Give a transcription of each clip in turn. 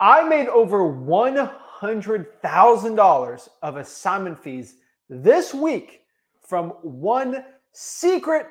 I made over $100,000 of assignment fees this week from one secret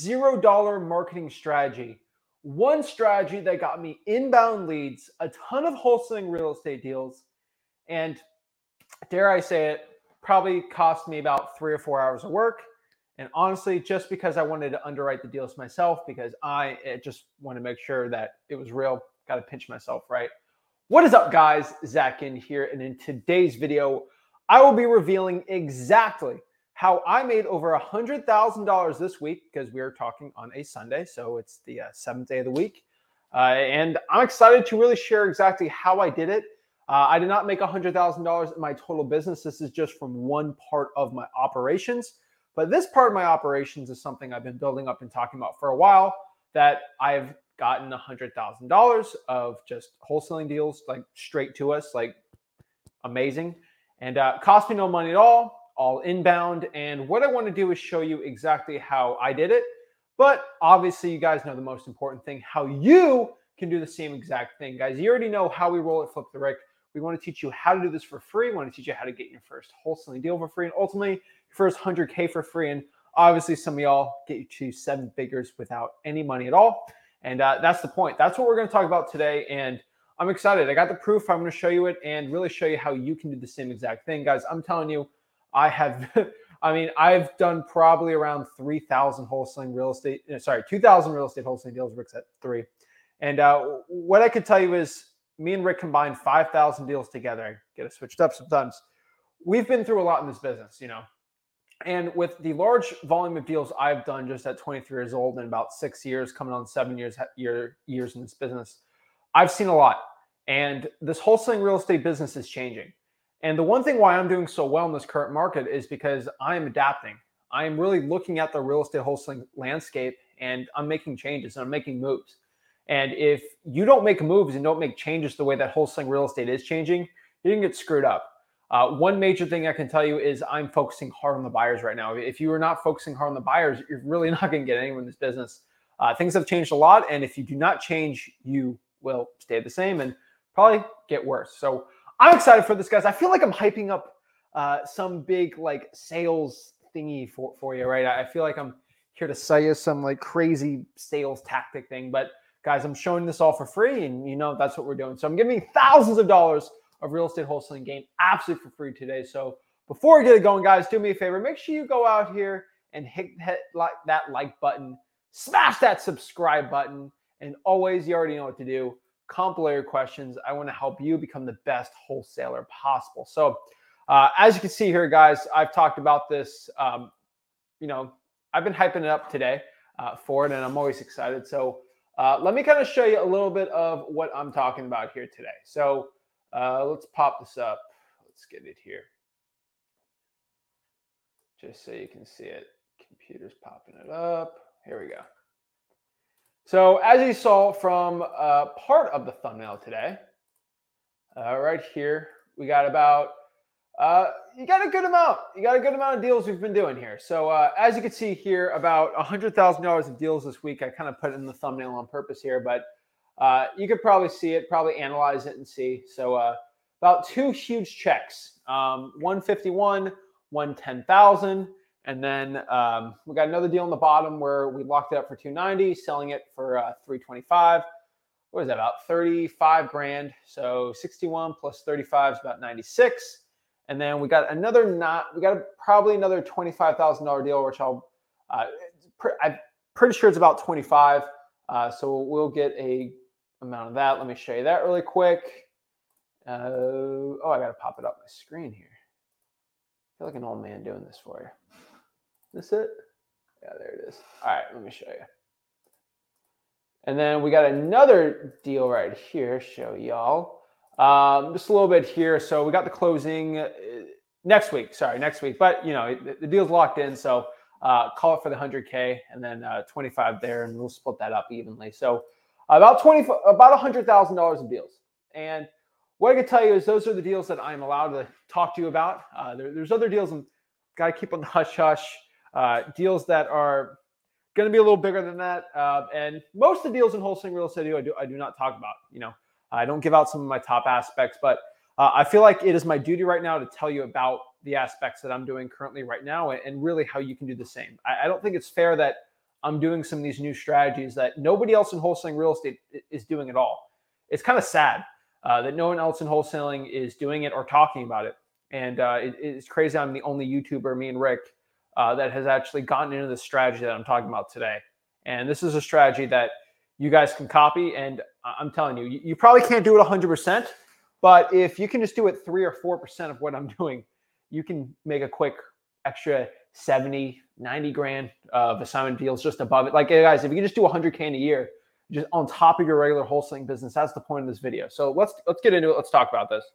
$0 marketing strategy. One strategy that got me inbound leads, a ton of wholesaling real estate deals, and dare I say it, probably cost me about 3 or 4 hours of work. And honestly, just because I wanted to underwrite the deals myself, because I just want to make sure that it was real, got to pinch myself, right? What is up, guys? Zach in here, and in today's video, I will be revealing exactly how I made over $100,000 this week, because we are talking on a Sunday, so it's the 7th day of the week. And I'm excited to really share exactly how I did it. I did not make $100,000 in my total business. This is just from one part of my operations. But this part of my operations is something I've been building up and talking about for a while, that I've gotten $100,000 of just wholesaling deals, like straight to us, like amazing. And cost me no money at all inbound. And what I want to do is show you exactly how I did it. But obviously, you guys know the most important thing, how you can do the same exact thing. Guys, you already know how we roll it, Flip the Rick. We want to teach you how to do this for free. We want to teach you how to get your first wholesaling deal for free, and ultimately your first 100K for free. And obviously, some of y'all get you to 7 figures without any money at all. And that's the point. That's what we're going to talk about today. And I'm excited. I got the proof. I'm going to show you it and really show you how you can do the same exact thing. Guys, I'm telling you, I have, I've done probably around 3,000 wholesaling real estate, 2,000 real estate wholesaling deals. Rick's at 3. And what I can tell you is, me and Rick combined 5,000 deals together. I get it switched up sometimes. We've been through a lot in this business, And with the large volume of deals I've done just at 23 years old and about 6 years, coming on 7 years in this business, I've seen a lot. And this wholesaling real estate business is changing. And the one thing why I'm doing so well in this current market is because I am adapting. I am really looking at the real estate wholesaling landscape, and I'm making changes and I'm making moves. And if you don't make moves and don't make changes the way that wholesaling real estate is changing, you can get screwed up. One major thing I can tell you is I'm focusing hard on the buyers right now. If you are not focusing hard on the buyers, you're really not going to get anywhere in this business. Things have changed a lot, and if you do not change, you will stay the same and probably get worse. So I'm excited for this, guys. I feel like I'm hyping up some big like sales thingy for you, right? I feel like I'm here to sell you some like crazy sales tactic thing, but guys, I'm showing this all for free, and that's what we're doing. So I'm giving thousands of dollars of real estate wholesaling game absolutely for free today. So before we get it going, guys, do me a favor. Make sure you go out here and hit that like button, smash that subscribe button, and always, you already know what to do. Comment below your questions. I want to help you become the best wholesaler possible. So as you can see here, guys, I've talked about this. I've been hyping it up today for it, and I'm always excited. So let me kind of show you a little bit of what I'm talking about here today. So let's pop this up. Let's get it here, just so you can see it. Computer's popping it up. Here we go. So as you saw from part of the thumbnail today, right here, we got about, you got a good amount. You got a good amount of deals we've been doing here. So as you can see here, about $100,000 of deals this week. I kind of put it in the thumbnail on purpose here, but you could probably see it, probably analyze it and see. So about 2 huge checks, 151, 110,000. And then we got another deal on the bottom where we locked it up for 290, selling it for 325. What is that, about 35 grand? So 61 plus 35 is about 96. And then we got probably another $25,000 deal, which I'm pretty sure it's about 25. So we'll get a amount of that. Let me show you that really quick. I got to pop it up my screen here. I feel like an old man doing this for you. Is this it? Yeah, there it is. All right, let me show you. And then we got another deal right here, show y'all. Just a little bit here. So we got the closing next week. But, the deal's locked in. So call it for the 100K and then 25 there, and we'll split that up evenly. So about $100,000 of deals. And what I can tell you is those are the deals that I'm allowed to talk to you about. There's other deals I'm got to keep on the hush-hush. Deals that are going to be a little bigger than that. And most of the deals in wholesaling real estate I do not talk about. I don't give out some of my top aspects, but I feel like it is my duty right now to tell you about the aspects that I'm doing currently right now and really how you can do the same. I don't think it's fair that I'm doing some of these new strategies that nobody else in wholesaling real estate is doing at all. It's kind of sad that no one else in wholesaling is doing it or talking about it. And it's crazy I'm the only YouTuber, me and Rick, that has actually gotten into the strategy that I'm talking about today. And this is a strategy that you guys can copy. And I'm telling you, you probably can't do it 100%, but if you can just do it 3 or 4% of what I'm doing, you can make a quick extra 70, 90 grand of assignment deals just above it. Like, hey guys, if you can just do 100K in a year, just on top of your regular wholesaling business, that's the point of this video. So let's get into it. Let's talk about this.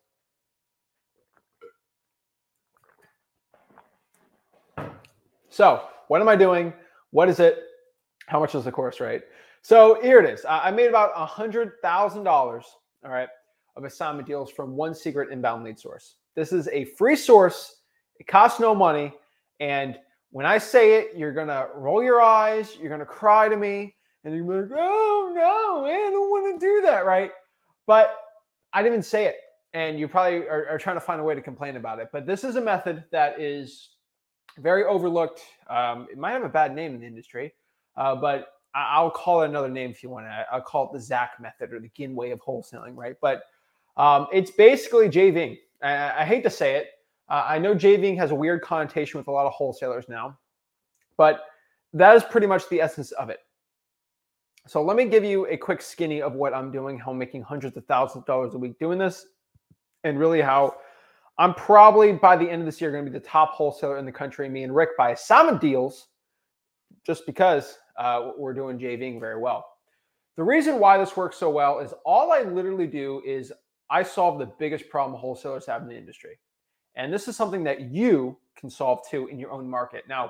So what am I doing? What is it? How much is the course, right? So here it is. I made about $100,000, all right, of assignment deals from One Secret Inbound Lead Source. This is a free source. It costs no money. And when I say it, you're going to roll your eyes. You're going to cry to me. And you're like, oh, no, man, I don't want to do that, right? But I didn't even say it. And you probably are trying to find a way to complain about it. But this is a method that is very overlooked. It might have a bad name in the industry, but I'll call it another name if you want to. I'll call it the Zach method or the Ginn way of wholesaling, right? But it's basically JVing. I hate to say it. I know JVing has a weird connotation with a lot of wholesalers now, but that is pretty much the essence of it. So let me give you a quick skinny of what I'm doing, how I'm making hundreds of thousands of dollars a week doing this, and really how I'm probably by the end of this year going to be the top wholesaler in the country, me and Rick, by assignment deals, just because we're doing JVing very well. The reason why this works so well is all I literally do is I solve the biggest problem wholesalers have in the industry. And this is something that you can solve too in your own market. Now,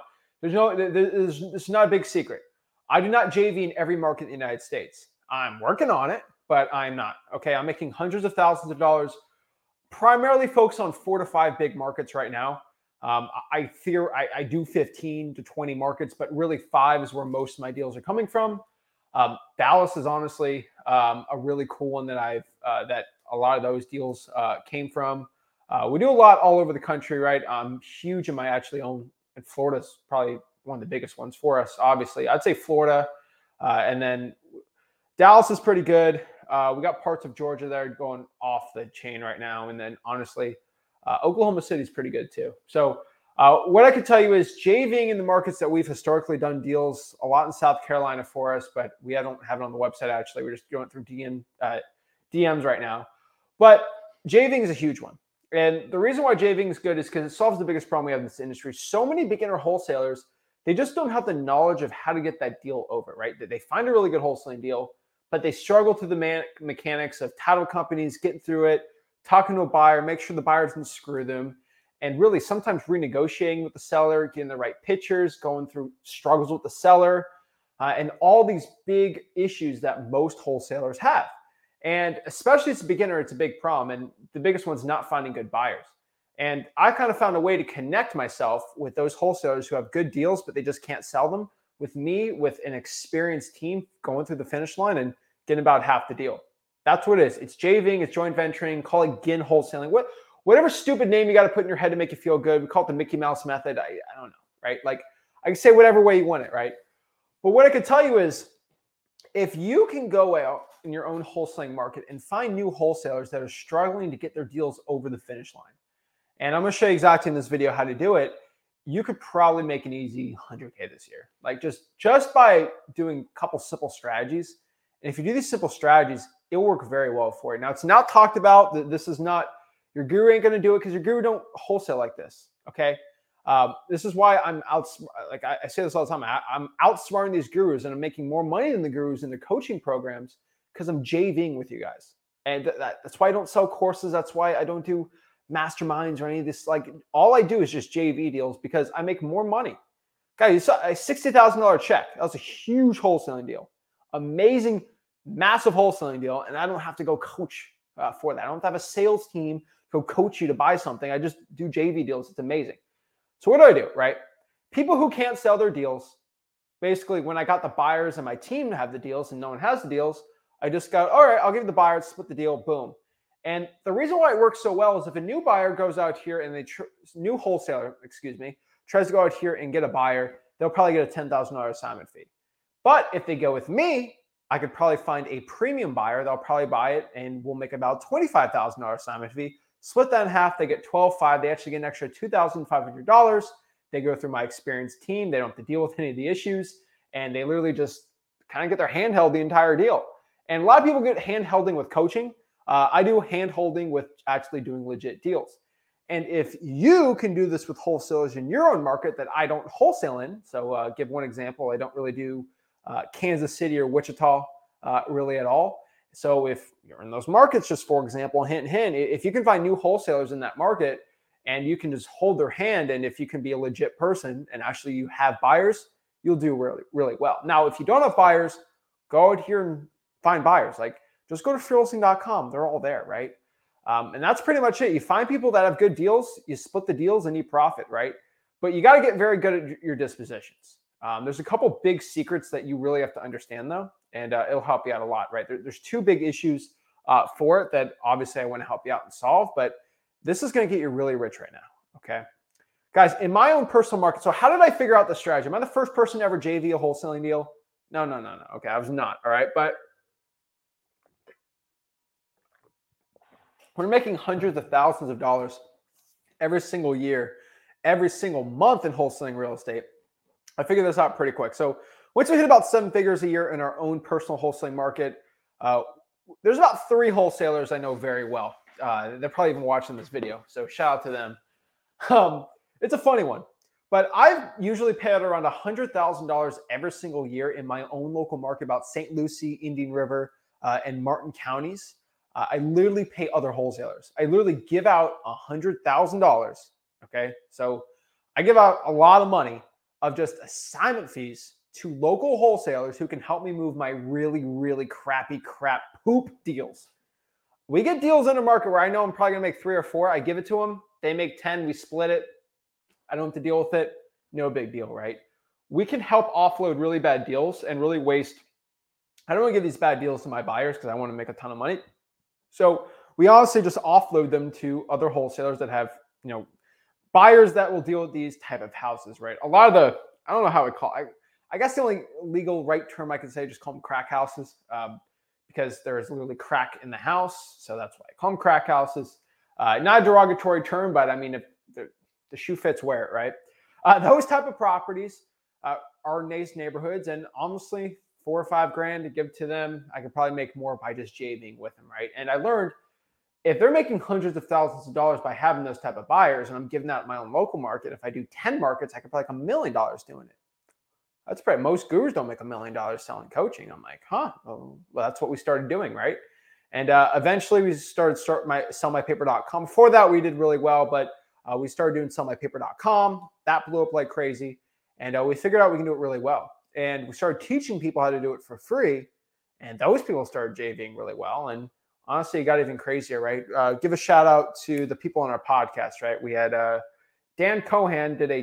it's not a big secret. I do not JV in every market in the United States. I'm working on it, but I'm not. Okay, I'm making hundreds of thousands of dollars, primarily focused on 4 to 5 big markets right now. I do 15 to 20 markets, but really 5 is where most of my deals are coming from. Dallas is honestly a really cool one that that a lot of those deals came from. We do a lot all over the country, right? I'm huge in my actually own. And Florida's probably one of the biggest ones for us, obviously. I'd say Florida, and then Dallas is pretty good. We got parts of Georgia that are going off the chain right now, and then honestly, Oklahoma City is pretty good too. So what I can tell you is JVing in the markets that we've historically done deals a lot in South Carolina for us, but we don't have it on the website actually. We're just going through DMs right now. But JVing is a huge one. And the reason why JVing is good is because it solves the biggest problem we have in this industry. So many beginner wholesalers, they just don't have the knowledge of how to get that deal over, right? They find a really good wholesaling deal, but they struggle through the mechanics of title companies, getting through it, talking to a buyer, make sure the buyer doesn't screw them, and really sometimes renegotiating with the seller, getting the right pictures, going through struggles with the seller, and all these big issues that most wholesalers have. And especially as a beginner, it's a big problem. And the biggest one's not finding good buyers. And I kind of found a way to connect myself with those wholesalers who have good deals, but they just can't sell them, with me, with an experienced team going through the finish line and getting about half the deal. That's what it is. It's JVing, it's joint venturing, call it Ginn wholesaling. Whatever stupid name you got to put in your head to make you feel good. We call it the Mickey Mouse method. I don't know, right? Like, I can say whatever way you want it, right? But what I can tell you is, if you can go out in your own wholesaling market and find new wholesalers that are struggling to get their deals over the finish line, and I'm going to show you exactly in this video how to do it, you could probably make an easy 100K this year. Like just by doing a couple simple strategies. And if you do these simple strategies, it'll work very well for you. Now, it's not talked about. This is not, your guru ain't going to do it because your guru don't wholesale like this, okay? This is why I'm like I say this all the time. I'm outsmarting these gurus, and I'm making more money than the gurus in their coaching programs because I'm JVing with you guys. And that's why I don't sell courses. That's why I don't do masterminds or any of this. Like, all I do is just JV deals because I make more money. Guys, you saw a $60,000 check. That was a huge wholesaling deal. Amazing, massive wholesaling deal. And I don't have to go coach for that. I don't have to have a sales team go coach you to buy something. I just do JV deals. It's amazing. So what do, right? People who can't sell their deals, basically when I got the buyers and my team to have the deals and no one has the deals, I just go, all right, I'll give the buyer, split the deal, boom. And the reason why it works so well is if a new buyer goes out here and new wholesaler, tries to go out here and get a buyer, they'll probably get a $10,000 assignment fee. But if they go with me, I could probably find a premium buyer. They'll probably buy it and we'll make about $25,000 assignment fee. Split that in half, they get $12,500. They actually get an extra $2,500. They go through my experienced team. They don't have to deal with any of the issues. And they literally just kind of get their hand held the entire deal. And a lot of people get hand holding with coaching. I do hand holding with actually doing legit deals. And if you can do this with wholesalers in your own market that I don't wholesale in, so give one example, I don't really do Kansas City or Wichita really at all. So if you're in those markets, just for example, hint, if you can find new wholesalers in that market and you can just hold their hand, and if you can be a legit person and actually you have buyers, you'll do really, really well. Now, if you don't have buyers, go out here and find buyers. Like, just go to freelisting.com. They're all there, right? And that's pretty much it. You find people that have good deals, you split the deals and you profit, right? But you got to get very good at your dispositions. There's a couple big secrets that you really have to understand, though, and it'll help you out a lot, right? There's two big issues for it that obviously I want to help you out and solve, but this is going to get you really rich right now, okay? Guys, in my own personal market, so how did I figure out the strategy? Am I the first person to ever JV a wholesaling deal? No. Okay, I was not, all right? But we're making hundreds of thousands of dollars every single year, every single month in wholesaling real estate. I figured this out pretty quick. So once we hit about 7 figures a year in our own personal wholesaling market, there's about 3 wholesalers I know very well. They're probably even watching this video, so shout out to them. It's a funny one, but I've usually paid out around $100,000 every single year in my own local market, about St. Lucie, Indian River, and Martin counties. I literally pay other wholesalers. I literally give out $100,000. Okay, so I give out a lot of money of just assignment fees to local wholesalers who can help me move my really, really crap poop deals. We get deals in the market where I know I'm probably gonna make 3 or 4. I give it to them. They make 10. We split it. I don't have to deal with it. No big deal, right? We can help offload really bad deals and really waste. I don't want to give these bad deals to my buyers because I want to make a ton of money. So we honestly just offload them to other wholesalers that have, buyers that will deal with these type of houses, right? A lot of I don't know how I call it. I guess the only legal right term I could say, just call them crack houses, because there's literally crack in the house. So that's why I call them crack houses. Not a derogatory term, but I mean, if the shoe fits, wear it, right? Those type of properties are nice neighborhoods, and honestly, $4 or $5 grand to give to them, I could probably make more by just JVing with them, right? And I learned if they're making hundreds of thousands of dollars by having those type of buyers, and I'm giving that in my own local market, if I do 10 markets, I could probably make $1 million doing it. That's probably, most gurus don't make $1 million selling coaching. I'm like, well, that's what we started doing, right? And eventually we started sellmypaper.com. Before that, we did really well, but we started doing sellmypaper.com. That blew up like crazy. And we figured out we can do it really well. And we started teaching people how to do it for free. And those people started JVing really well. And honestly, it got even crazier, right? Give a shout out to the people on our podcast, right? We had Dan Cohan did a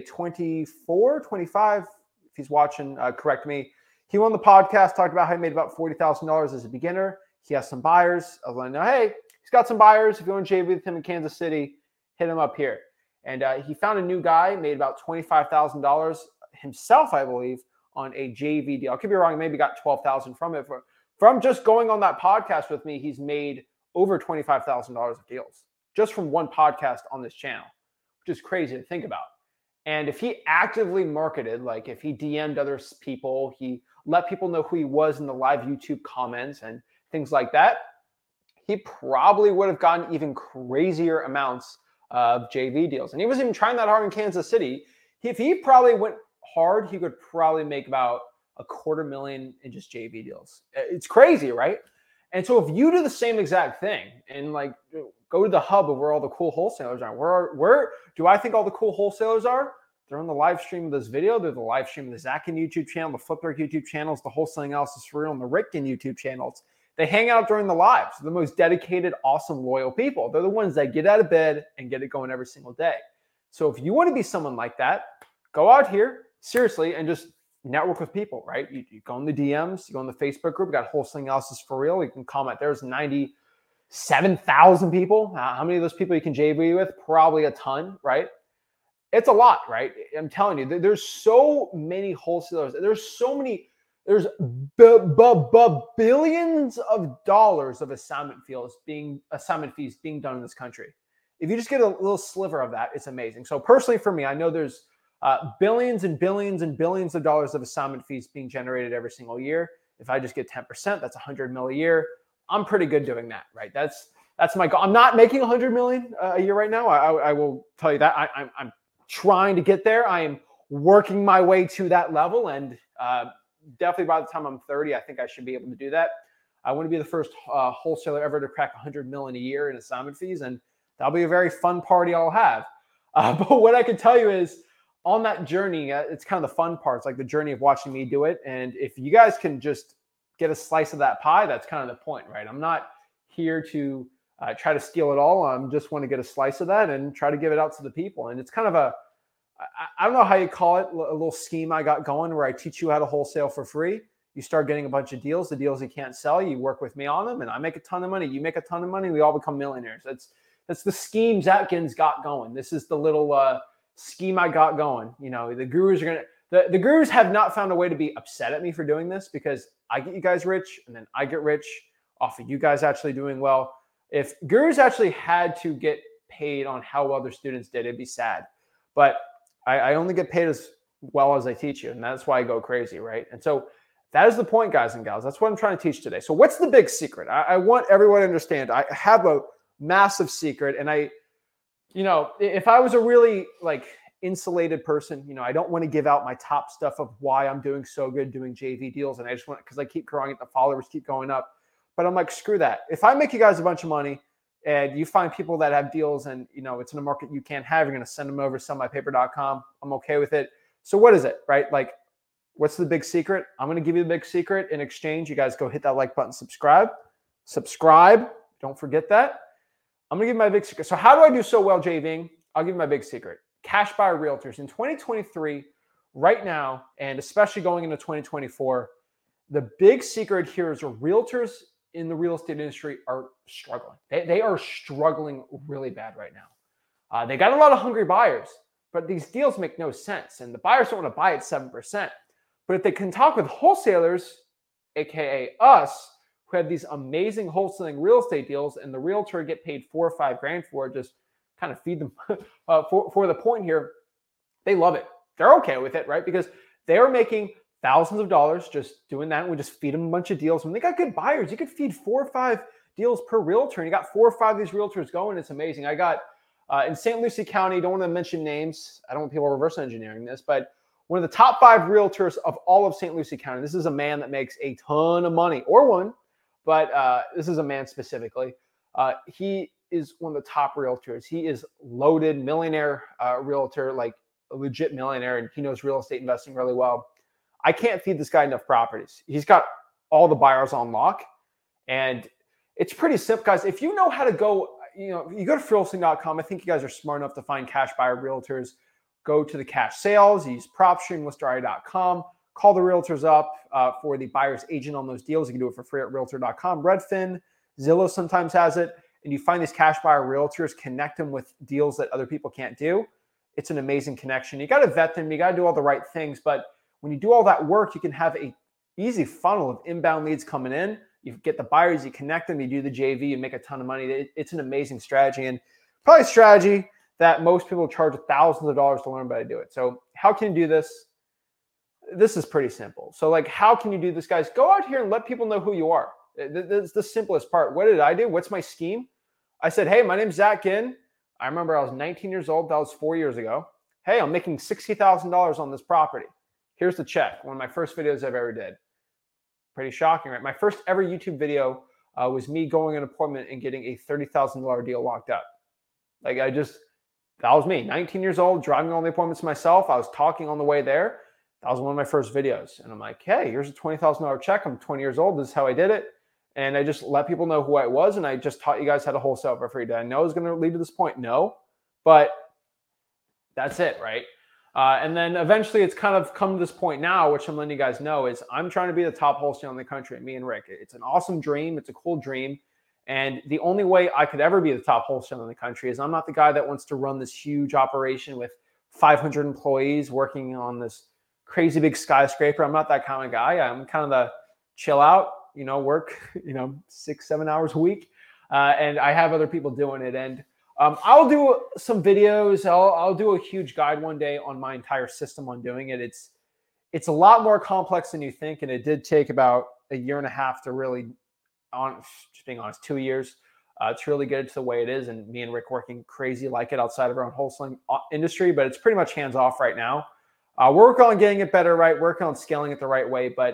25, if he's watching, correct me. He won the podcast, talked about how he made about $40,000 as a beginner. He has some buyers. I was like, no, hey, he's got some buyers. If you want to JV with him in Kansas City, hit him up here. And he found a new guy, made about $25,000 himself, I believe, on a JV deal. I could be wrong. Maybe got $12,000 from it. From just going on that podcast with me, he's made over $25,000 of deals just from one podcast on this channel, which is crazy to think about. And if he actively marketed, like if he DM'd other people, he let people know who he was in the live YouTube comments and things like that, he probably would have gotten even crazier amounts of JV deals. And he wasn't even trying that hard in Kansas City. If he probably went hard, he could probably make about $250,000 in just JV deals. It's crazy, right? And so if you do the same exact thing and like go to the hub of where all the cool wholesalers are, where do I think all the cool wholesalers are? They're on the live stream of this video. They're the live stream of the Zackin YouTube channel, the Flipbook YouTube channels, the Wholesaling Analysis for Real, and the Ricken YouTube channels. They hang out during the lives. They're the most dedicated, awesome, loyal people. They're the ones that get out of bed and get it going every single day. So if you want to be someone like that, go out here, seriously, and just network with people, right? You go in the DMs, you go in the Facebook group, we got Wholesaling Analysis for Real. You can comment. There's 97,000 people. How many of those people you can JV with? Probably a ton, right? It's a lot, right? I'm telling you, there's so many wholesalers. There's billions of dollars of assignment fees being done in this country. If you just get a little sliver of that, it's amazing. So personally for me, I know there's billions and billions and billions of dollars of assignment fees being generated every single year. If I just get 10%, that's 100 mil a year. I'm pretty good doing that, right? That's my goal. I'm not making 100 million a year right now. I will tell you that. I'm trying to get there. I am working my way to that level, and definitely by the time I'm 30, I think I should be able to do that. I want to be the first wholesaler ever to crack 100 million a year in assignment fees, and that'll be a very fun party I'll have. But what I can tell you is, on that journey, it's kind of the fun parts, like the journey of watching me do it. And if you guys can just get a slice of that pie, that's kind of the point, right? I'm not here to try to steal it all. I just want to get a slice of that and try to give it out to the people. And it's kind of I don't know how you call it, a little scheme I got going where I teach you how to wholesale for free. You start getting a bunch of deals, the deals you can't sell, you work with me on them, and I make a ton of money. You make a ton of money. We all become millionaires. That's the scheme Zatkins got going. This is the little scheme I got going. You know, the gurus are the gurus have not found a way to be upset at me for doing this, because I get you guys rich and then I get rich off of you guys actually doing well. If gurus actually had to get paid on how well their students did, it'd be sad. But I only get paid as well as I teach you, and that's why I go crazy, right? And so that is the point, guys and gals. That's what I'm trying to teach today. So what's the big secret? I want everyone to understand. I have a massive secret, and if I was a really insulated person, I don't want to give out my top stuff of why I'm doing so good doing JV deals, and I just want, because I keep growing, the followers keep going up. But I'm like, screw that. If I make you guys a bunch of money and you find people that have deals and it's in a market you can't have, you're going to send them over to sellmypaper.com. I'm okay with it. So what is it, right? Like, what's the big secret? I'm going to give you the big secret. In exchange, you guys go hit that like button, subscribe. Don't forget that. I'm going to give you my big secret. So how do I do so well JVing? I'll give you my big secret. Cash buyer realtors in 2023, right now, and especially going into 2024, the big secret here is realtors in the real estate industry are struggling. They are struggling really bad right now. They got a lot of hungry buyers, but these deals make no sense. And the buyers don't want to buy at 7%. But if they can talk with wholesalers, AKA us, who have these amazing wholesaling real estate deals, and the realtor get paid $4 or $5 grand for it, just kind of feed them for the point here, they love it. They're okay with it, right? Because they're making thousands of dollars just doing that. And we just feed them a bunch of deals. When they got good buyers, you could feed 4 or 5 deals per realtor, and you got 4 or 5 of these realtors going. It's amazing. I got in St. Lucie County, don't want to mention names. I don't want people reverse engineering this, but one of the top 5 realtors of all of St. Lucie County. This is a man that makes a ton of money, or one, but this is a man specifically. He is one of the top realtors. He is loaded, millionaire realtor, like a legit millionaire, and he knows real estate investing really well. I can't feed this guy enough properties. He's got all the buyers on lock, and it's pretty simple, guys. If you know how to go, you go to freeholding.com. I think you guys are smart enough to find cash buyer realtors. Go to the cash sales, use PropStream, listerari.com. Call the realtors up for the buyer's agent on those deals. You can do it for free at realtor.com. Redfin, Zillow sometimes has it. And you find these cash buyer realtors, connect them with deals that other people can't do. It's an amazing connection. You got to vet them. You got to do all the right things. But when you do all that work, you can have a easy funnel of inbound leads coming in. You get the buyers, you connect them, you do the JV, you make a ton of money. It's an amazing strategy, and probably a strategy that most people charge thousands of dollars to learn how to do it. So how can you do this? This is pretty simple. So how can you do this, guys? Go out here and let people know who you are. That's the simplest part. What did I do? What's my scheme? I said, hey, my name's Zach Ginn. I remember I was 19 years old. That was 4 years ago. Hey, I'm making $60,000 on this property. Here's the check. One of my first videos I've ever did. Pretty shocking, right? My first ever YouTube video was me going on an appointment and getting a $30,000 deal locked up. That was me, 19 years old, driving all the appointments myself. I was talking on the way there. That was one of my first videos. And I'm like, hey, here's a $20,000 check. I'm 20 years old. This is how I did it. And I just let people know who I was. And I just taught you guys how to wholesale for free. Did I know it was going to lead to this point? No. But that's it, right? And then eventually it's kind of come to this point now, which I'm letting you guys know, is I'm trying to be the top wholesaler in the country, me and Rick. It's an awesome dream. It's a cool dream. And the only way I could ever be the top wholesaler in the country is I'm not the guy that wants to run this huge operation with 500 employees working on this crazy big skyscraper. I'm not that kind of guy. I'm kind of the chill out, work, 6-7 hours a week. And I have other people doing it. And I'll do some videos. I'll do a huge guide one day on my entire system on doing it. It's a lot more complex than you think. And it did take about a year and a half to really, just being honest, 2 years to really get it to the way it is. And me and Rick working crazy like it outside of our own wholesaling industry, but it's pretty much hands off right now. We're working on getting it better, right? Working on scaling it the right way. But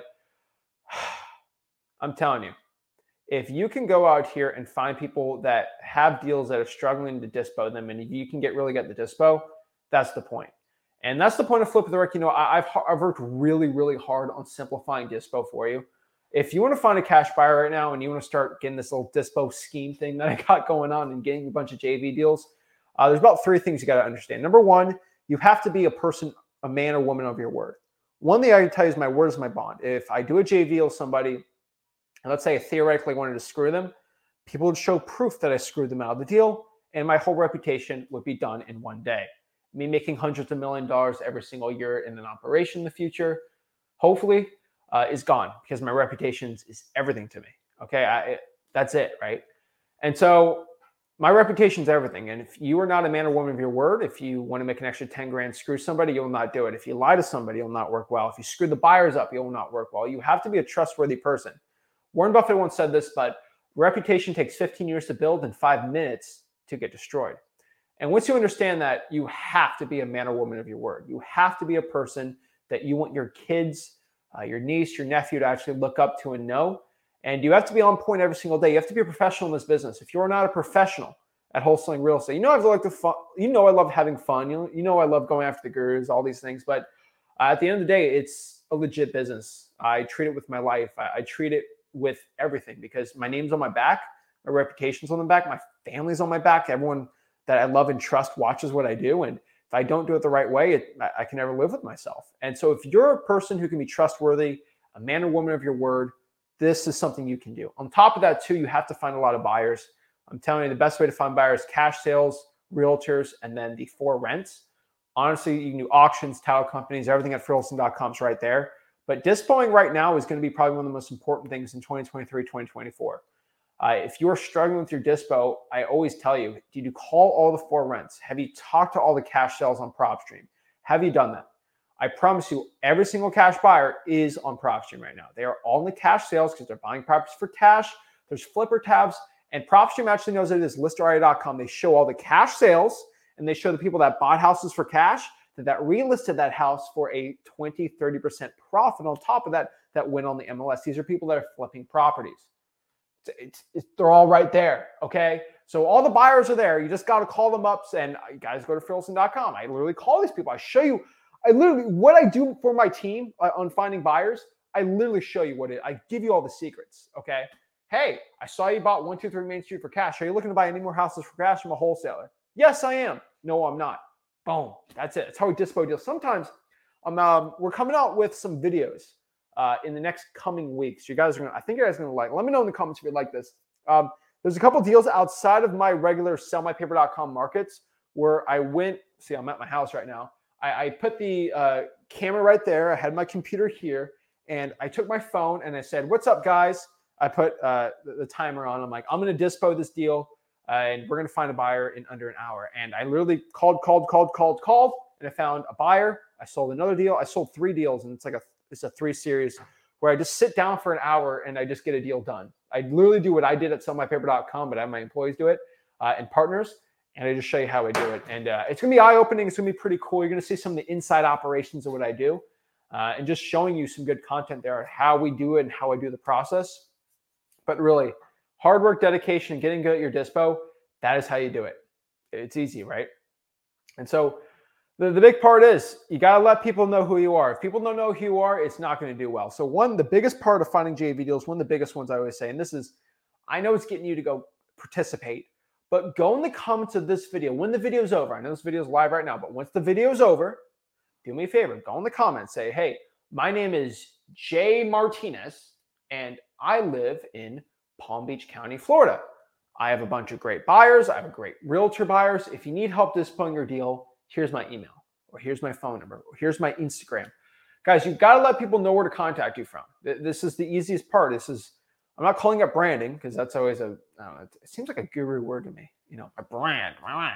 I'm telling you, if you can go out here and find people that have deals that are struggling to dispo them, and if you can really get the dispo, that's the point. And that's the point of Flip with Rick. I've worked really, really hard on simplifying dispo for you. If you want to find a cash buyer right now and you want to start getting this little dispo scheme thing that I got going on and getting a bunch of JV deals, there's about 3 things you got to understand. Number one, you have to be a man or woman of your word. One thing I can tell you is my word is my bond. If I do a JV deal with somebody, and let's say I theoretically wanted to screw them, people would show proof that I screwed them out of the deal, and my whole reputation would be done in one day. Me making hundreds of $millions every single year in an operation in the future, hopefully, is gone because my reputation is everything to me. Okay, that's it, right? And so my reputation is everything. And if you are not a man or woman of your word, if you want to make an extra 10 grand, screw somebody, you'll not do it. If you lie to somebody, you'll not work well. If you screw the buyers up, you'll not work well. You have to be a trustworthy person. Warren Buffett once said this, but reputation takes 15 years to build and 5 minutes to get destroyed. And once you understand that, you have to be a man or woman of your word. You have to be a person that you want your kids, your niece, your nephew to actually look up to and know. And you have to be on point every single day. You have to be a professional in this business. If you're not a professional at wholesaling real estate, I love having fun. I love going after the gurus, all these things. But at the end of the day, it's a legit business. I treat it with my life. I treat it with everything because my name's on my back, my reputation's on the back, my family's on my back. Everyone that I love and trust watches what I do. And if I don't do it the right way, I can never live with myself. And so if you're a person who can be trustworthy, a man or woman of your word, this is something you can do. On top of that, too, you have to find a lot of buyers. I'm telling you, the best way to find buyers, cash sales, realtors, and then the 4 rents. Honestly, you can do auctions, title companies, everything at freeholston.com is right there. But dispoing right now is going to be probably one of the most important things in 2023, 2024. If you're struggling with your dispo, I always tell you, did you call all the 4 rents? Have you talked to all the cash sales on PropStream? Have you done that? I promise you, every single cash buyer is on PropStream right now. They are all in the cash sales because they're buying properties for cash. There's flipper tabs, and PropStream actually knows it is listaria.com. They show all the cash sales, and they show the people that bought houses for cash that relisted that house for a 20, 30% profit on top of that went on the MLS. These are people that are flipping properties. They're all right there, okay? So all the buyers are there. You just got to call them up, and you guys go to freeholston.com. I literally call these people. I show you, what I do for my team on finding buyers, I literally show you I give you all the secrets, okay? Hey, I saw you bought 123 Main Street for cash. Are you looking to buy any more houses for cash from a wholesaler? Yes, I am. No, I'm not. Boom. That's it. That's how we dispo deals. Sometimes we're coming out with some videos in the next coming weeks. I think you guys are going to like. Let me know in the comments if you like this. There's a couple deals outside of my regular sellmypaper.com markets where I went. See, I'm at my house right now. I put the camera right there. I had my computer here, and I took my phone and I said, "What's up, guys?" I put the timer on. I'm like, I'm going to dispo this deal. And we're going to find a buyer in under an hour. And I literally called, and I found a buyer. I sold another deal. I sold 3 deals, and it's a 3 series where I just sit down for an hour and I just get a deal done. I literally do what I did at sellmypaper.com, but I have my employees do it and partners, and I just show you how I do it. And it's going to be eye-opening. It's going to be pretty cool. You're going to see some of the inside operations of what I do and just showing you some good content there, how we do it and how I do the process. But really, hard work, dedication, and getting good at your dispo, that is how you do it. It's easy, right? And so the big part is you got to let people know who you are. If people don't know who you are, it's not going to do well. So the biggest part of finding JV deals, one of the biggest ones I always say, and this is, I know it's getting you to go participate, but go in the comments of this video. When the video is over, I know this video is live right now, but once the video is over, do me a favor, go in the comments, say, hey, my name is Jay Martinez, and I live in Palm Beach County, Florida. I have a bunch of great buyers. I have a great realtor buyers. If you need help dispoing your deal, here's my email, or here's my phone number, or here's my Instagram. Guys, you've got to let people know where to contact you from. This is the easiest part. I'm not calling it branding because that's always it seems like a guru word to me. A brand.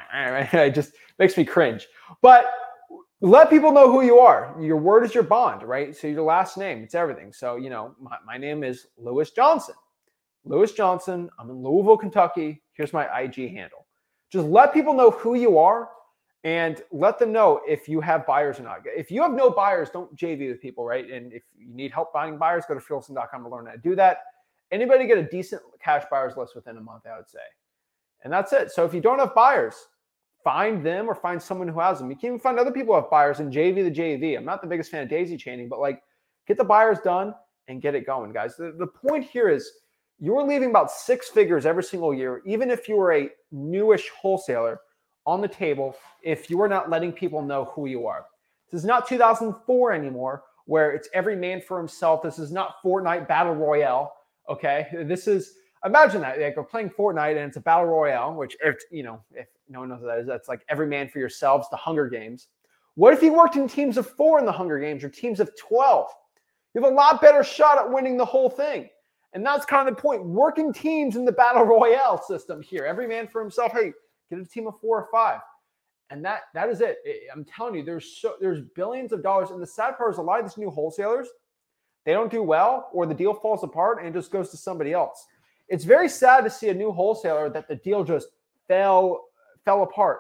It just makes me cringe. But let people know who you are. Your word is your bond, right? So your last name, it's everything. So, my name is Lewis Johnson. Lewis Johnson. I'm in Louisville, Kentucky. Here's my IG handle. Just let people know who you are and let them know if you have buyers or not. If you have no buyers, don't JV with people, right? And if you need help finding buyers, go to freeholston.com to learn how to do that. Anybody get a decent cash buyers list within a month, I would say. And that's it. So if you don't have buyers, find them or find someone who has them. You can even find other people who have buyers and JV the JV. I'm not the biggest fan of daisy chaining, but get the buyers done and get it going, guys. The point here is you're leaving about 6 figures every single year, even if you were a newish wholesaler, on the table if you are not letting people know who you are. This is not 2004 anymore, where it's every man for himself. This is not Fortnite Battle Royale, okay? This is, imagine that. We're playing Fortnite and it's a Battle Royale, which, if no one knows what that is, that's like every man for yourselves, the Hunger Games. What if you worked in teams of 4 in the Hunger Games or teams of 12? You have a lot better shot at winning the whole thing. And that's kind of the point. Working teams in the Battle Royale system here. Every man for himself. Hey, get a team of 4 or 5. And that is it. I'm telling you, there's billions of dollars. And the sad part is a lot of these new wholesalers, they don't do well or the deal falls apart and it just goes to somebody else. It's very sad to see a new wholesaler that the deal just fell apart.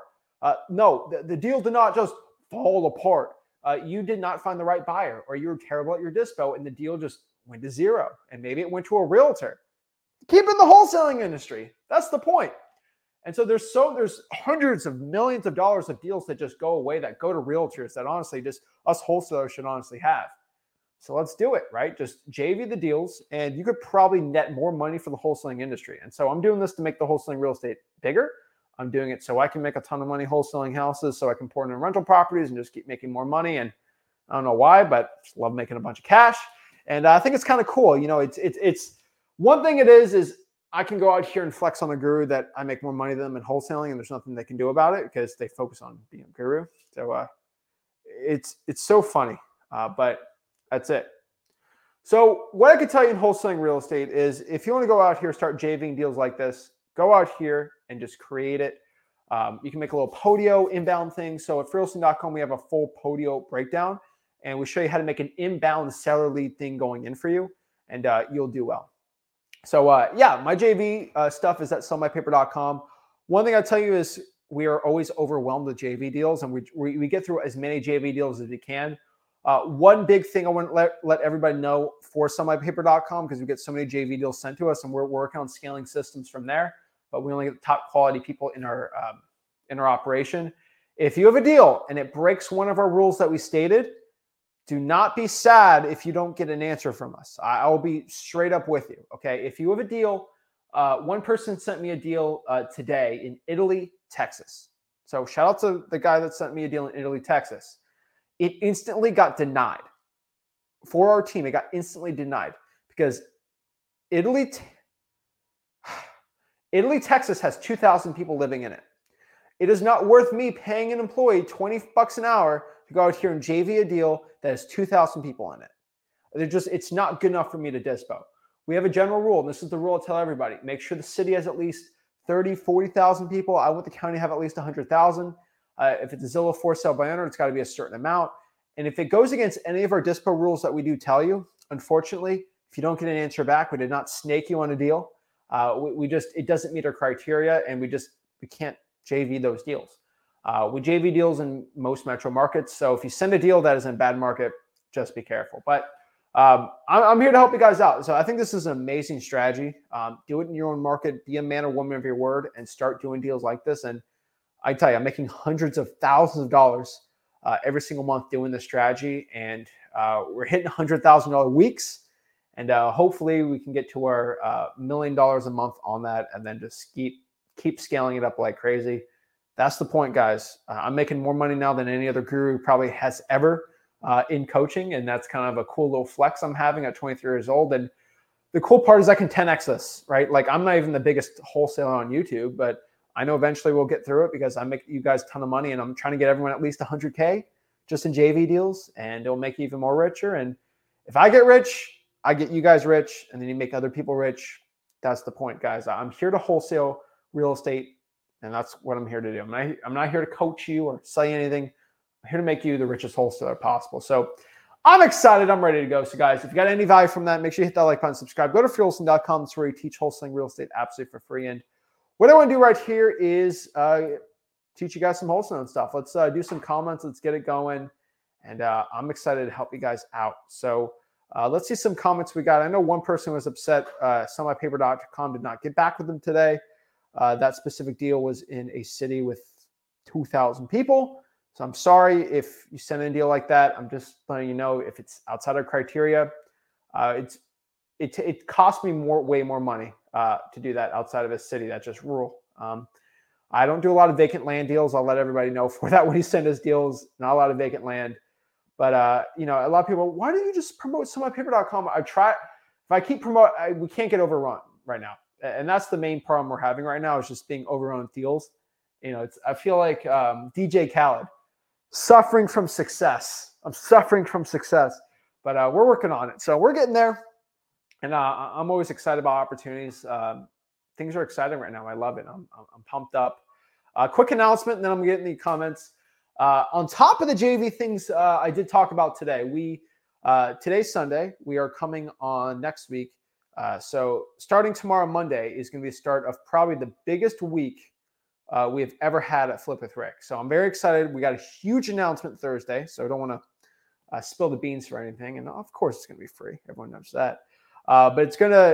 No, the deal did not just fall apart. You did not find the right buyer, or you were terrible at your dispo and the deal just went to zero. And maybe it went to a realtor. Keep in the wholesaling industry. That's the point. And so there's hundreds of millions of dollars of deals that just go away, that go to realtors, that honestly just us wholesalers should honestly have. So let's do it, right? Just JV the deals, and you could probably net more money for the wholesaling industry. And so I'm doing this to make the wholesaling real estate bigger. I'm doing it so I can make a ton of money wholesaling houses, so I can pour in rental properties and just keep making more money. And I don't know why, but just love making a bunch of cash. And I think it's kind of cool. It's one thing it is I can go out here and flex on the guru that I make more money than them in wholesaling, and there's nothing they can do about it because they focus on being a guru. So it's so funny, but that's it. So what I could tell you in wholesaling real estate is if you want to go out here, start JVing deals like this, go out here and just create it. You can make a little Podio inbound thing. So at freeholston.com, we have a full Podio breakdown, and we show you how to make an inbound seller lead thing going in for you, and you'll do well. So my JV stuff is at sellmypaper.com. One thing I tell you is we are always overwhelmed with JV deals, and we get through as many JV deals as we can. One big thing I want to let everybody know for sellmypaper.com, because we get so many JV deals sent to us, and we're working on scaling systems from there, but we only get the top quality people in our operation. If you have a deal and it breaks one of our rules that we stated, do not be sad if you don't get an answer from us. I will be straight up with you, okay? If you have a deal, one person sent me a deal today in Italy, Texas. So shout out to the guy that sent me a deal in Italy, Texas. It instantly got denied. For our team, it got instantly denied because Italy, Texas has 2,000 people living in it. It is not worth me paying an employee $20 an hour to go out here and JV a deal that has 2,000 people in it. It's not good enough for me to dispo. We have a general rule, and this is the rule I tell everybody. Make sure the city has at least 30, 40,000 people. I want the county to have at least 100,000. If it's a Zillow for sale by owner, it's got to be a certain amount. And if it goes against any of our dispo rules that we do tell you, unfortunately, if you don't get an answer back, we did not snake you on a deal. It doesn't meet our criteria, and we can't JV those deals. We JV deals in most metro markets. So if you send a deal that is in a bad market, just be careful. But I'm here to help you guys out. So I think this is an amazing strategy. Do it in your own market. Be a man or woman of your word and start doing deals like this. And I tell you, I'm making hundreds of thousands of dollars every single month doing this strategy. And we're hitting $100,000 weeks. And hopefully we can get to our $1 million a month on that, and then just keep scaling it up like crazy. That's the point, guys. I'm making more money now than any other guru probably has ever in coaching. And that's kind of a cool little flex I'm having at 23 years old. And the cool part is I can 10x this, right? Like I'm not even the biggest wholesaler on YouTube, but I know eventually we'll get through it because I make you guys a ton of money and I'm trying to get everyone at least 100K just in JV deals, and it'll make you even more richer. And if I get rich, I get you guys rich, and then you make other people rich. That's the point, guys. I'm here to wholesale real estate, and that's what I'm here to do. I'm not here to coach you or sell you anything. I'm here to make you the richest wholesaler possible. So I'm excited. I'm ready to go. So, guys, if you got any value from that, make sure you hit that like button, subscribe. Go to freewholesaling.com. That's where we teach wholesaling real estate absolutely for free. And what I want to do right here is teach you guys some wholesaling stuff. Let's do some comments. Let's get it going. And I'm excited to help you guys out. So let's see some comments we got. I know one person was upset. SemiPaper.com did not get back with them today. That specific deal was in a city with 2,000 people. So I'm sorry if you send in a deal like that. I'm just letting you know if it's outside of criteria. It cost me way more money to do that outside of a city that's just rural. I don't do a lot of vacant land deals. I'll let everybody know for that when you send us deals. Not a lot of vacant land. But, a lot of people, why don't you just promote SemiPaper.com? I try. If I keep promoting, we can't get overrun right now. And that's the main problem we're having right now is just being overrun with deals. I feel like DJ Khaled, suffering from success. I'm suffering from success. But we're working on it. So we're getting there. And I'm always excited about opportunities. Things are exciting right now. I love it. I'm pumped up. Quick announcement, and then I'm getting the comments. On top of the JV things I did talk about today, today's Sunday. We are coming on next week. So starting tomorrow, Monday, is going to be the start of probably the biggest week we have ever had at Flip with Rick. So I'm very excited. We got a huge announcement Thursday, so I don't want to spill the beans for anything. And of course, it's going to be free. Everyone knows that. But it's gonna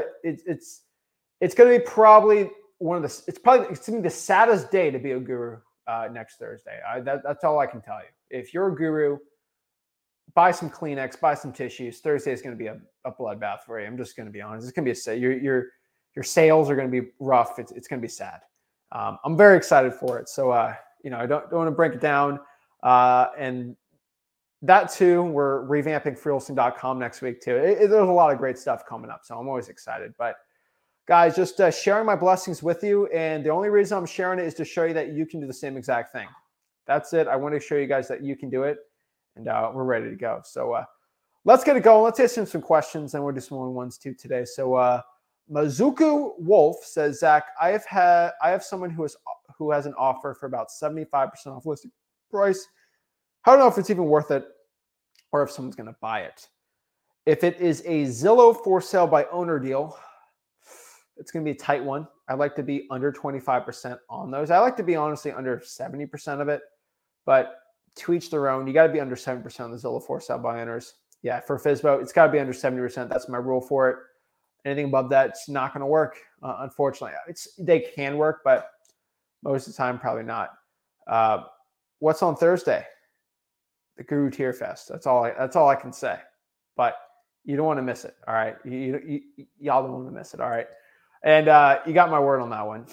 be probably it's going to be the saddest day to be a guru next Thursday. That's all I can tell you. If you're a guru, buy some Kleenex, buy some tissues. Thursday is going to be a bloodbath for you. I'm just going to be honest. It's going to be your sales are going to be rough. It's going to be sad. I'm very excited for it. So I don't want to break it down. And that too, we're revamping freewholesaling.com next week too. There's a lot of great stuff coming up, so I'm always excited. But guys, just sharing my blessings with you, and the only reason I'm sharing it is to show you that you can do the same exact thing. That's it. I want to show you guys that you can do it, and we're ready to go. So let's get it going. Let's answer some questions, and we'll do some one-on-ones too today. So Mazuku Wolf says, Zach, I have someone who has an offer for about 75% off listing price. I don't know if it's even worth it or if someone's going to buy it. If it is a Zillow for sale by owner deal, it's going to be a tight one. I like to be under 25% on those. I like to be honestly under 70% of it, but to each their own. You got to be under 7% on the Zillow for sale by owners. Yeah, for FSBO, it's got to be under 70%. That's my rule for it. Anything above that, it's not going to work, unfortunately. They can work, but most of the time, probably not. What's on Thursday? The Guru Tier Fest. That's all I can say. But you don't want to miss it. All right. Y'all don't want to miss it. All right. And you got my word on that one.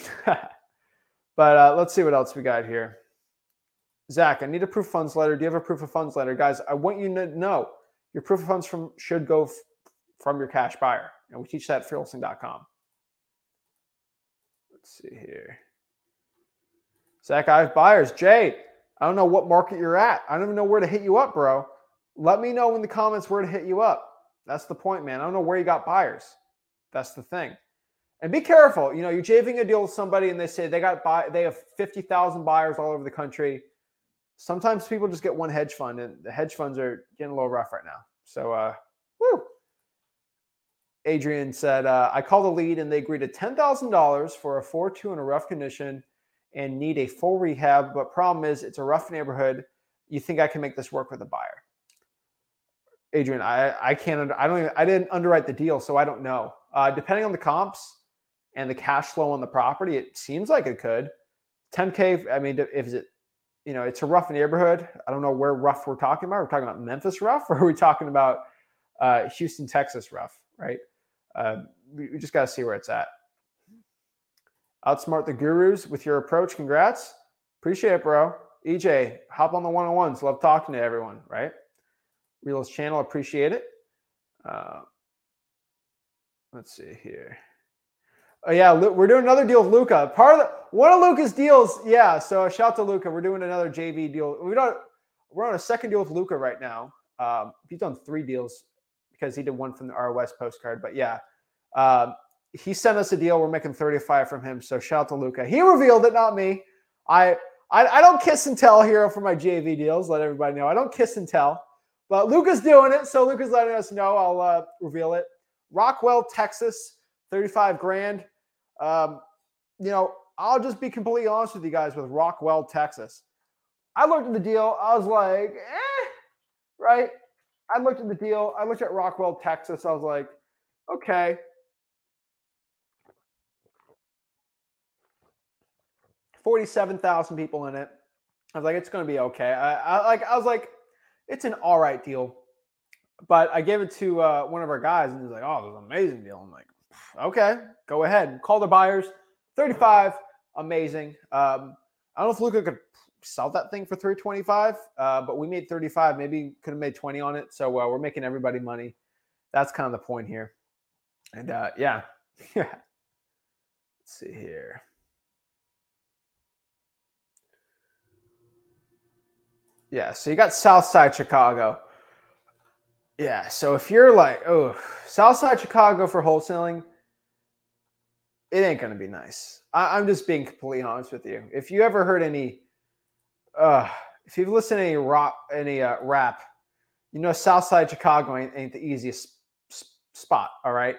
But let's see what else we got here. Zach, I need a proof of funds letter. Do you have a proof of funds letter? Guys, I want you to know your proof of funds should go from your cash buyer. And we teach that at freewholesaling.com. Let's see here. Zach, I have buyers. Jay, I don't know what market you're at. I don't even know where to hit you up, bro. Let me know in the comments where to hit you up. That's the point, man. I don't know where you got buyers. That's the thing. And be careful. You're JVing a deal with somebody and they say they have 50,000 buyers all over the country. Sometimes people just get one hedge fund, and the hedge funds are getting a little rough right now. So, Adrian said, I called the lead and they agreed to $10,000 for a 4.2 in a rough condition and need a full rehab. But problem is, it's a rough neighborhood. You think I can make this work with a buyer? Adrian, I can't. I didn't underwrite the deal, so I don't know. Depending on the comps and the cash flow on the property, it seems like it could. 10K. I mean, if it's a rough neighborhood. I don't know where rough we're talking about. We're talking about Memphis rough, or are we talking about Houston, Texas rough? Right. We just got to see where it's at. Outsmart the gurus with your approach. Congrats. Appreciate it, bro. EJ, hop on the one-on-ones. Love talking to everyone, right? Realist channel, appreciate it. Let's see here. Oh yeah, we're doing another deal with Luca. One of Luca's deals, yeah. So shout out to Luca. We're doing another JV deal. We're on a second deal with Luca right now. He's done 3 deals because he did one from the ROS postcard. But yeah, he sent us a deal. We're making 35 from him. So shout out to Luca. He revealed it, not me. I don't kiss and tell here for my JV deals. Let everybody know I don't kiss and tell. But Luca's doing it, so Luca's letting us know. I'll reveal it. Rockwell, Texas, 35 grand. I'll just be completely honest with you guys with Rockwell, Texas. I looked at the deal. I was like, right? I looked at the deal. I looked at Rockwell, Texas. I was like, okay. 47,000 people in it. I was like, it's going to be okay. I was like, it's an all right deal. But I gave it to one of our guys, and he's like, oh, it was an amazing deal. I'm like, okay, go ahead. Call the buyers. 35, amazing. I don't know if Luca could sell that thing for 325, but we made 35. Maybe could have made 20 on it. So we're making everybody money. That's kind of the point here. And yeah. Let's see here. Yeah, so you got Southside Chicago. Yeah, so if you're like, oh, Southside Chicago for wholesaling, it ain't going to be nice. I'm just being completely honest with you. If you ever heard any, if you've listened to any rap, you know Southside Chicago ain't the easiest spot, all right?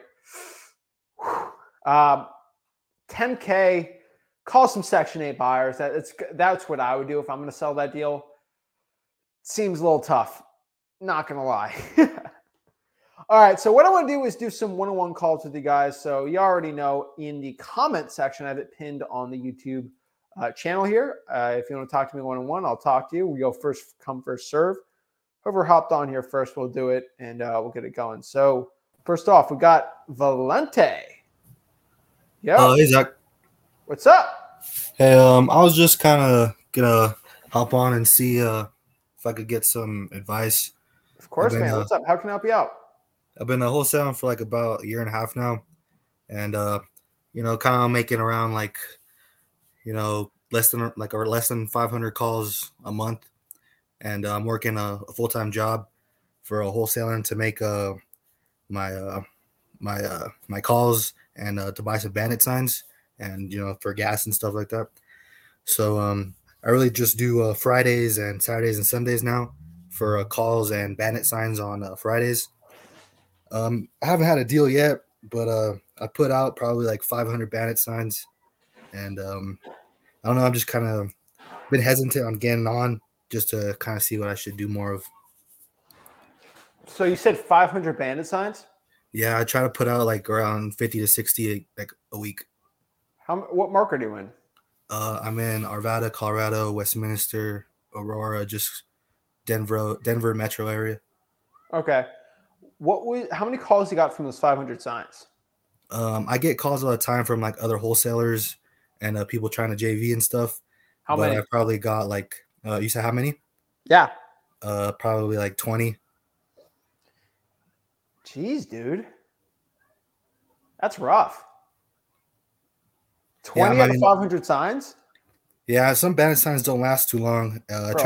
10K, call some Section 8 buyers. That's what I would do if I'm going to sell that deal. Seems a little tough. Not going to lie. All right, so what I want to do is do some one-on-one calls with you guys. So you already know in the comment section, I have it pinned on the YouTube channel here. If you want to talk to me one-on-one, I'll talk to you. We go first come, first serve. Whoever hopped on here first, we'll do it, and we'll get it going. So first off, we got Valente. Yo. Hey, Zach. What's up? Hey, I was just kind of gonna hop on and see if I could get some advice. Of course, man. What's up? How can I help you out? I've been wholesaling for like about a year and a half now, and kind of making around less than 500 calls a month, and I'm working a full-time job for a wholesaler to make my calls and to buy some bandit signs and for gas and stuff like that. So I really just do Fridays and Saturdays and Sundays now for calls and bandit signs on Fridays. I haven't had a deal yet, but I put out probably like 500 bandit signs, and I don't know. I'm just kind of been hesitant on getting on just to kind of see what I should do more of. So you said 500 bandit signs? Yeah, I try to put out like around 50 to 60 like a week. What market are you in? I'm in Arvada, Colorado, Westminster, Aurora, just Denver metro area. Okay. How many calls you got from those 500 signs? I get calls all the time from like other wholesalers and people trying to JV and stuff. How many? I probably got like you said how many? Yeah. Probably like 20. Jeez, dude. That's rough. 20 out of 500 signs? Yeah, some bandit signs don't last too long.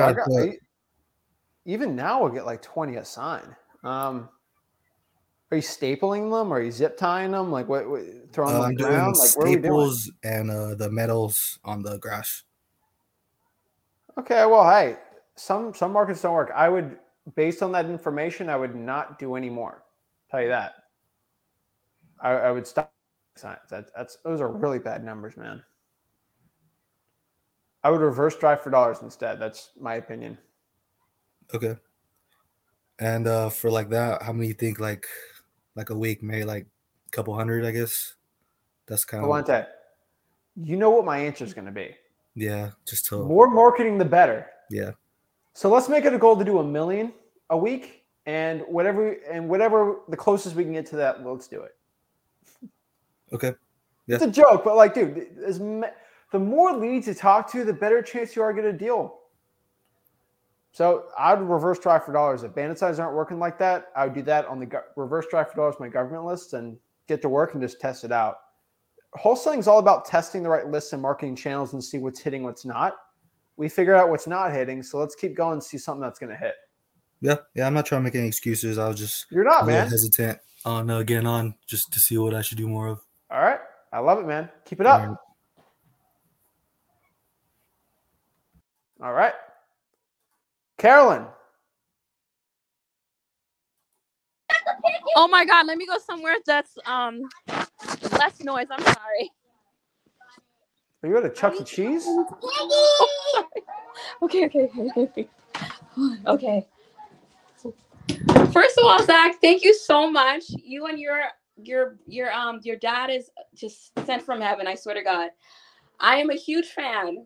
Even now we'll get like 20 a sign. Are you stapling them? Or are you zip tying them? Like what throwing them on the ground? Like what are we doing? Staples and the metals on the grass. Okay, well, hey, some markets don't work. Based on that information, I would not do any more. Tell you that. I would stop signs. Those are really bad numbers, man. I would reverse drive for dollars instead. That's my opinion. Okay. And for like that, how many you think like a week, maybe like a couple hundred, I guess? That's kind of Valente, you know what my answer is going to be. Yeah, just more marketing, the better. Yeah. So let's make it a goal to do $1 million a week, and whatever the closest we can get to that, let's do it. Okay. Yeah. It's a joke, but like, dude, the more leads you talk to, the better chance you are to get a deal. So I'd reverse drive for dollars. If bandit signs aren't working like that, I would do that on the reverse drive for dollars, my government list, and get to work and just test it out. Wholesaling is all about testing the right lists and marketing channels and see what's hitting, what's not. We figured out what's not hitting, so let's keep going and see something that's going to hit. Yeah. I'm not trying to make any excuses. I was just You're not, man. hesitant on getting on just to see what I should do more of. All right. I love it, man. Keep it up. All right. Carolyn. Oh my God, let me go somewhere that's less noise. I'm sorry. Are you at a Chuck E. Cheese? Okay. Okay. First of all, Zach, thank you so much. You and your dad is just sent from heaven. I swear to God, I am a huge fan.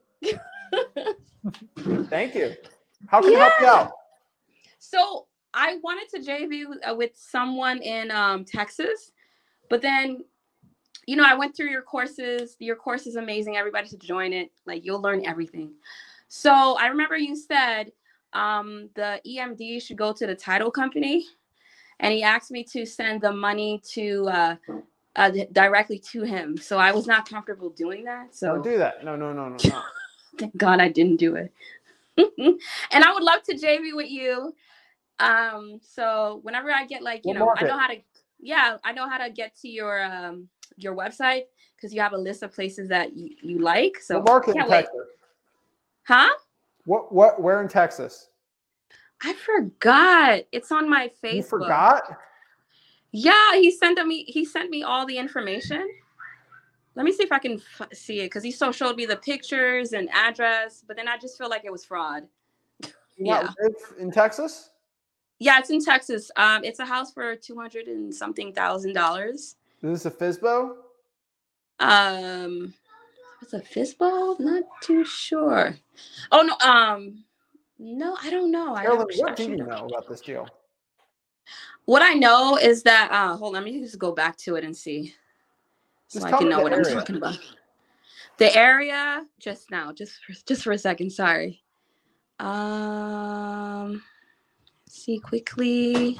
Thank you. How can I help you out? So I wanted to JV with someone in Texas, but then, I went through your courses. Your course is amazing. Everybody should join it. Like, you'll learn everything. So I remember you said the EMD should go to the title company, and he asked me to send the money to directly to him. So I was not comfortable doing that. So don't do that. No. Thank God I didn't do it. And I would love to JV with you. So whenever I get I know how to get to your website, because you have a list of places that you like. So what market in Texas? Huh? Where in Texas? I forgot. It's on my Facebook. You forgot? Yeah, he sent me all the information. Let me see if I can see it, because he showed me the pictures and address, but then I just feel like it was fraud. Yeah. Live in Texas? Yeah, it's in Texas. It's a house for $200 and something thousand. Is this a FSBO? It's a FSBO? Not too sure. Oh no, no, I don't know. Carolyn, what do you know about this deal? What I know is that hold on, let me just go back to it and see. So I can know what I'm talking about. The area just now, just for a second, sorry. See quickly.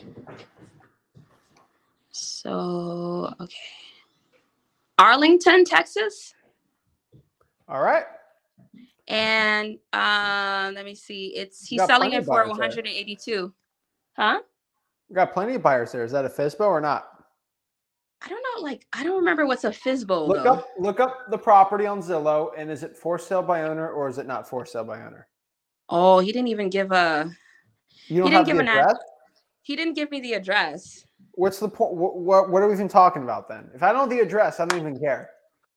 So, okay. Arlington, Texas. All right. And let me see. He's selling it for 182. Huh? We got plenty of buyers there. Is that a FSBO or not? I don't know. I don't remember what's a FSBO. Look up the property on Zillow, and is it for sale by owner or is it not for sale by owner? Oh, he didn't even give a. You don't have the address? He didn't give me the address. What's the point? What are we even talking about then? If I don't know the address, I don't even care.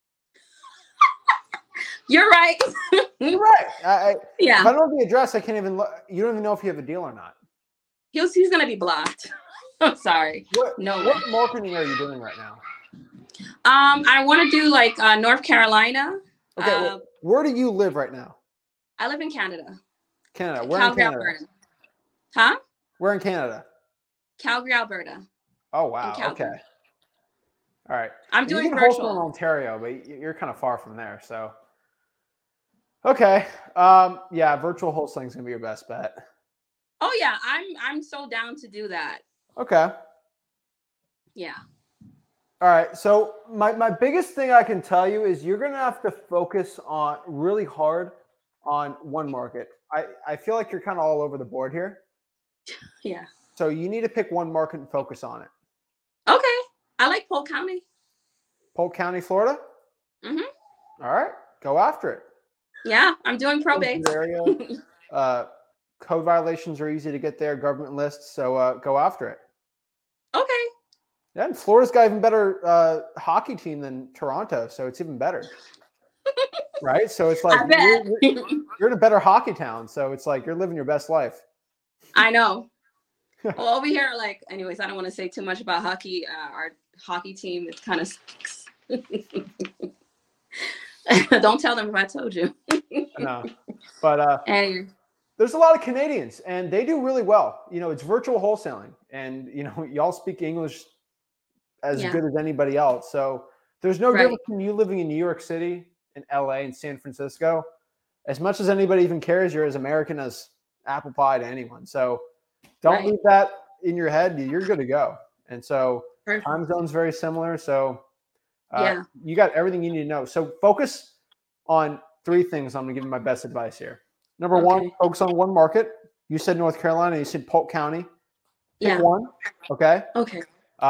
You're right. You're right. Yeah. If I don't know the address, I can't even look. You don't even know if you have a deal or not. He's gonna be blocked. I'm sorry. What marketing are you doing right now? I want to do North Carolina. Okay. Where do you live right now? I live in Canada. Canada. Where Calgary, in Canada? Alberta. Huh? Where in Canada? Calgary, Alberta. Oh wow. Okay. All right. I'm doing virtual. Wholesale in Ontario, but you're kind of far from there, so. Okay. Yeah, virtual wholesaling is gonna be your best bet. Oh yeah, I'm so down to do that. Okay. Yeah. All right. So my biggest thing I can tell you is you're gonna have to focus on really hard on one market. I feel like you're kind of all over the board here. Yeah. So you need to pick one market and focus on it. Okay. I like Polk County. Polk County, Florida? Mm-hmm. All right. Go after it. Yeah, I'm doing probate. Area. Code violations are easy to get there, government lists, so go after it. Okay. Yeah, and Florida's got even better hockey team than Toronto, so it's even better. Right? So it's like you're in a better hockey town, so it's like you're living your best life. I know. Well, over here, anyways, I don't want to say too much about hockey. Our hockey team, it kind of sucks. Don't tell them if I told you. No, but there's a lot of Canadians, and they do really well. It's virtual wholesaling, and y'all speak English as good as anybody else. So there's no difference in you living in New York City in LA and San Francisco, as much as anybody even cares, you're as American as apple pie to anyone. So don't leave that in your head. You're good to go. And so time zone's very similar. So you got everything you need to know. So focus on 3 things. I'm going to give you my best advice here. Number 1, focus on one market. You said North Carolina. You said Polk County. Pick one. Okay. Okay.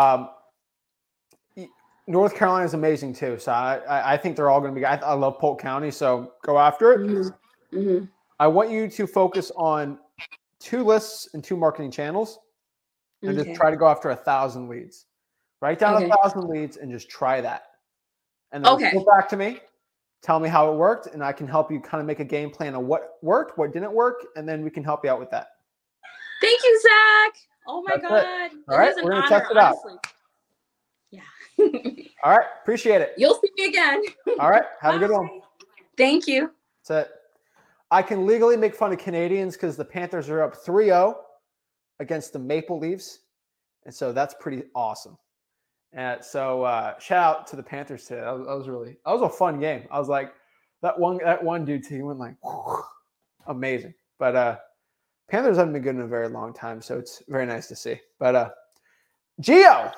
North Carolina is amazing too. So I think they're all going to be. I love Polk County. So go after it. Mm-hmm. Mm-hmm. I want you to focus on 2 lists and 2 marketing channels, and just try to go after 1,000 leads. Write down 1,000 leads and just try that. And then go back to me. Tell me how it worked, and I can help you kind of make a game plan on what worked, what didn't work, and then we can help you out with that. Thank you, Zach. Oh my God. All right, we're going to test it out. Yeah. All right, appreciate it. You'll see me again. All right, have a good one. Thank you. That's it. I can legally make fun of Canadians because the Panthers are up 3-0 against the Maple Leafs, and so that's pretty awesome. And so shout out to the Panthers today. That was a fun game. I was like, that one dude team went like, whew, amazing. But Panthers haven't been good in a very long time, so it's very nice to see. But Gio,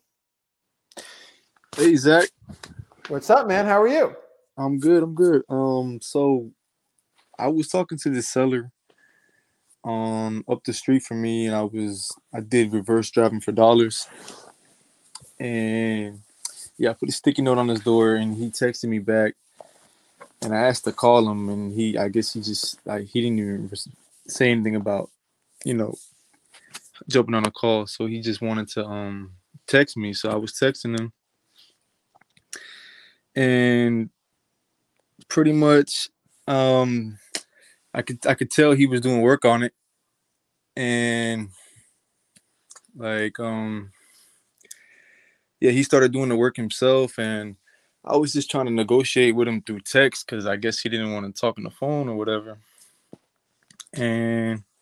hey Zach, what's up, man? How are you? I'm good. So I was talking to the seller up the street from me, and I did reverse driving for dollars. And I put a sticky note on his door, and he texted me back, and I asked to call him, and I guess he just he didn't even say anything about, jumping on a call. So he just wanted to text me. So I was texting him, and pretty much I could tell he was doing work on it, and he started doing the work himself, and I was just trying to negotiate with him through text because I guess he didn't want to talk on the phone or whatever. And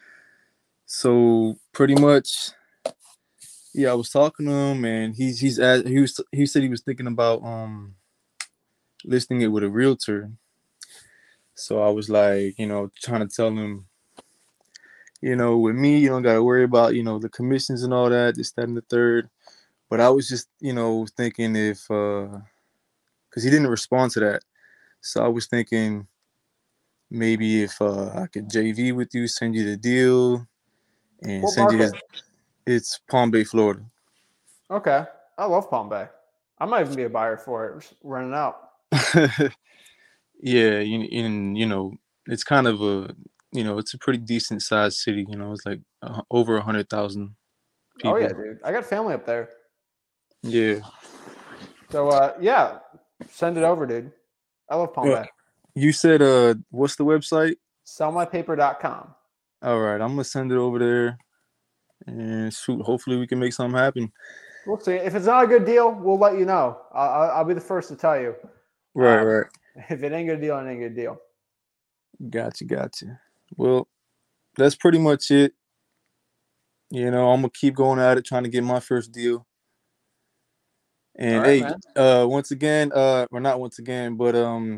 so pretty much, I was talking to him, and he said he was thinking about listing it with a realtor. So I was like, trying to tell him, with me, you don't got to worry about, the commissions and all that, this, that, and the third. But I was just, thinking if, because he didn't respond to that. So I was thinking maybe if I could JV with you, send you the deal, and what send market? It's Palm Bay, Florida. Okay. I love Palm Bay. I might even be a buyer for it. It's running out. Yeah. It's kind of it's a pretty decent sized city. It's like over 100,000 people. Oh, yeah, dude. I got family up there. Yeah. So, send it over, dude. I love Palm Bay. You said, what's the website? Sellmypaper.com. All right. I'm going to send it over there, and shoot, hopefully we can make something happen. We'll see. If it's not a good deal, we'll let you know. I'll be the first to tell you. Right. If it ain't a good deal, it ain't a good deal. Gotcha. Well, that's pretty much it. I'm going to keep going at it, trying to get my first deal. And once again, or not once again, but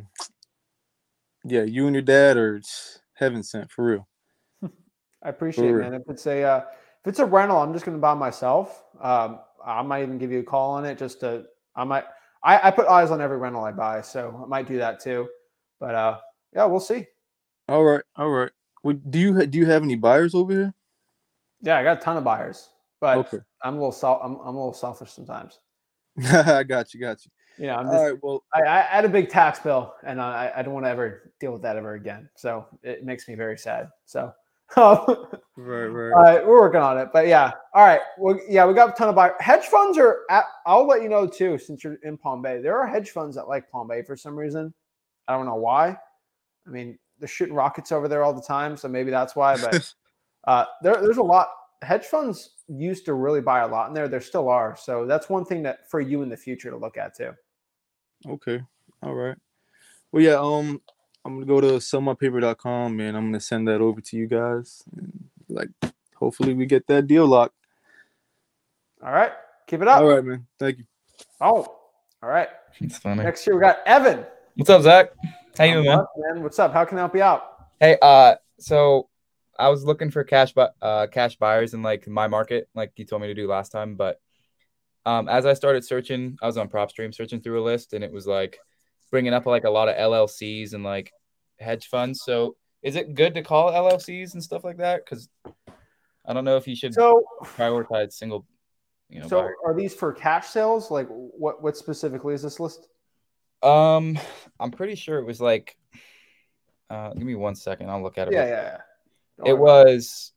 you and your dad are heaven sent, for real. I appreciate it, man. If it's a rental, I'm just going to buy myself. I might even give you a call on it I put eyes on every rental I buy, so I might do that too. But we'll see. All right. Well, do you have any buyers over here? Yeah, I got a ton of buyers, but I'm a little selfish sometimes. I got you. I'm just, all right, well, I had a big tax bill, and I don't want to ever deal with that ever again. So it makes me very sad. So right. All right, we're working on it, but yeah. All right. Well, we got a ton of buyers. Hedge funds I'll let you know too, since you're in Palm Bay. There are hedge funds that like Palm Bay for some reason. I don't know why. I mean, they're shooting rockets over there all the time, so maybe that's why. But there's a lot. Hedge funds used to really buy a lot in there. There still are. So that's one thing that for you in the future to look at too. Okay. All right. Well, yeah. I'm gonna go to sellmypaper.com, and I'm gonna send that over to you guys. And, hopefully we get that deal locked. All right. Keep it up. All right, man. Thank you. Oh, all right. It's funny. Next year we got Evan. What's up, Zach? How you doing, man? Man? What's up? How can I help you out? Hey, so I was looking for cash buyers in like my market, like you told me to do last time. But as I started searching, I was on PropStream searching through a list, and it was like bringing up like a lot of LLCs and like hedge funds. So is it good to call LLCs and stuff like that? Because I don't know if you should prioritize single. Buyer. Are these for cash sales? Like what specifically is this list? I'm pretty sure it was like. Give me 1 second. I'll look at it. Yeah. It was,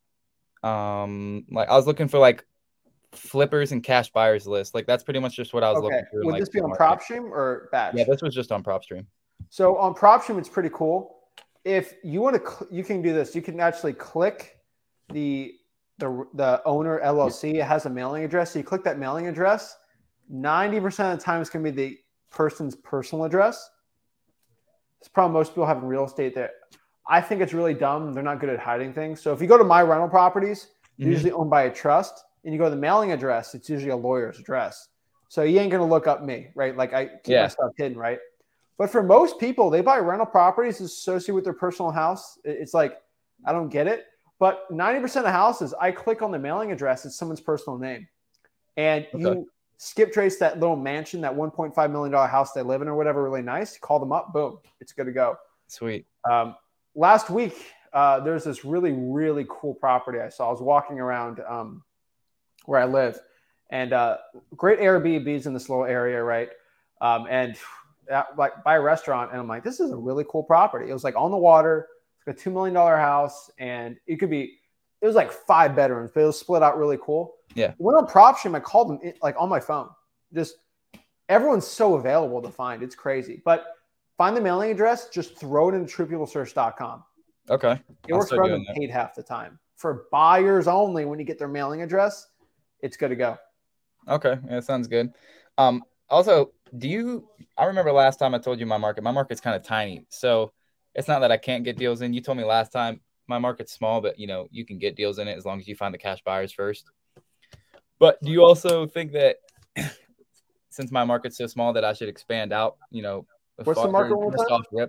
like I was looking for like flippers and cash buyers list. Like that's pretty much just what I was looking for. Would this be on PropStream or Batch? Yeah, this was just on PropStream. So on PropStream, it's pretty cool. If you want to, you can do this. You can actually click the owner LLC. It has a mailing address. So you click that mailing address. 90% of the time, it's going to be the person's personal address. It's probably most people having real estate there. I think it's really dumb. They're not good at hiding things. So if you go to My Rental Properties, they're usually owned by a trust, and you go to the mailing address, it's usually a lawyer's address. So you ain't going to look up me, right? Like I keep my stuff hidden, right? But for most people, they buy rental properties associated with their personal house. It's like, I don't get it. But 90% of houses, I click on the mailing address, it's someone's personal name. And you skip trace that little mansion, that $1.5 million house they live in or whatever, really nice. Call them up, boom, it's good to go. Sweet. Last week, there's this really, really cool property I saw. I was walking around where I live, and great Airbnbs in this little area, right? And like by a restaurant, and I'm like, this is a really cool property. It was like on the water. It's a $2 million house, and it was like 5 bedrooms, but it was split out really cool. Yeah. Went on PropStream, I called them like on my phone. Just everyone's so available to find. It's crazy. But find the mailing address, just throw it into truepeoplesearch.com. Okay. It works for them paid half the time. For buyers only, when you get their mailing address, it's good to go. Okay. Yeah, that sounds good. Also, I remember last time I told you my market's kind of tiny. So it's not that I can't get deals in. You told me last time my market's small, but you can get deals in it as long as you find the cash buyers first. But do you also think that since my market's so small that I should expand out, what's the market one soft rip?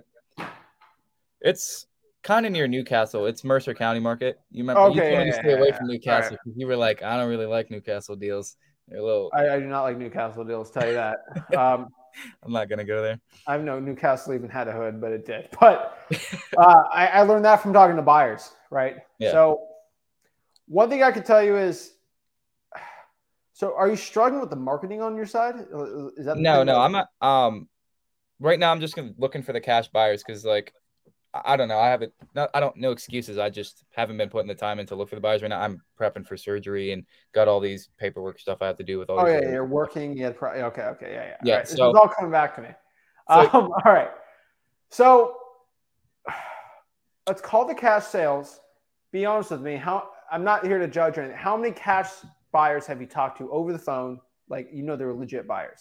It's kind of near Newcastle. It's Mercer County market. You remember you told me to stay away from Newcastle because you were like, I don't really like Newcastle deals. They're a little I do not like Newcastle deals, tell you that. I'm not gonna go there. I know Newcastle even had a hood, but it did. But I learned that from talking to buyers, right? Yeah. So one thing I could tell you is, so are you struggling with the marketing on your side? Is that no, I'm not. Right now I'm just looking for the cash buyers because like I don't know. I don't know excuses. I just haven't been putting the time in to look for the buyers right now. I'm prepping for surgery and got all these paperwork stuff I have to do with all. Oh yeah, you're working. Yeah. Okay. Yeah. Yeah. All right. So, this is all coming back to me. All right. So let's call the cash sales. Be honest with me. I'm not here to judge or anything. How many cash buyers have you talked to over the phone? Like they're legit buyers.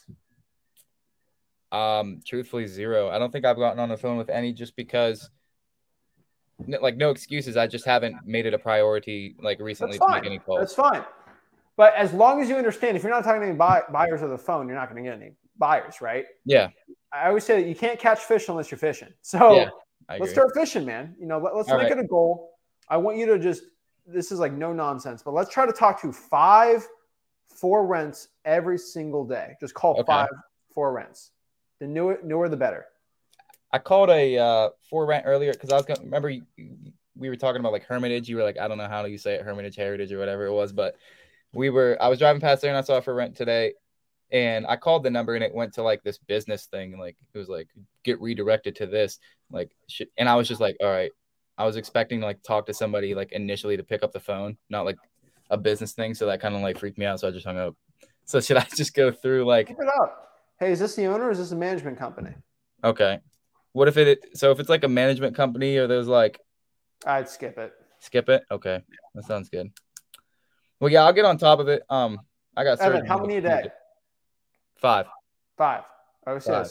Truthfully, 0. I don't think I've gotten on the phone with any just because. Like no excuses. I just haven't made it a priority like recently to make any calls. That's fine. But as long as you understand, if you're not talking to any buyers over the phone, you're not going to get any buyers, right? Yeah. I always say that you can't catch fish unless you're fishing. So let's start fishing, man. Let's make it a goal. I want you to this is like no nonsense, but let's try to talk to 5 for rents every single day. Just call 5 for rents. The newer, the better. I called a for rent earlier because I was going to remember we were talking about like Hermitage. You were like, I don't know how you say it, Hermitage, Heritage, or whatever it was. But I was driving past there and I saw it for rent today. And I called the number and it went to like this business thing. Like it was like, get redirected to this. Like, and I was just like, all right. I was expecting to like talk to somebody like initially to pick up the phone, not like a business thing. So that kind of like freaked me out. So I just hung up. So should I just go through like. Keep it up. Hey, is this the owner or is this a management company? Okay. What if if it's like a management company or there's like. I'd skip it. Skip it? Okay. That sounds good. Well, yeah, I'll get on top of it. I got Evan, how many a day? 5. 5. I would say that's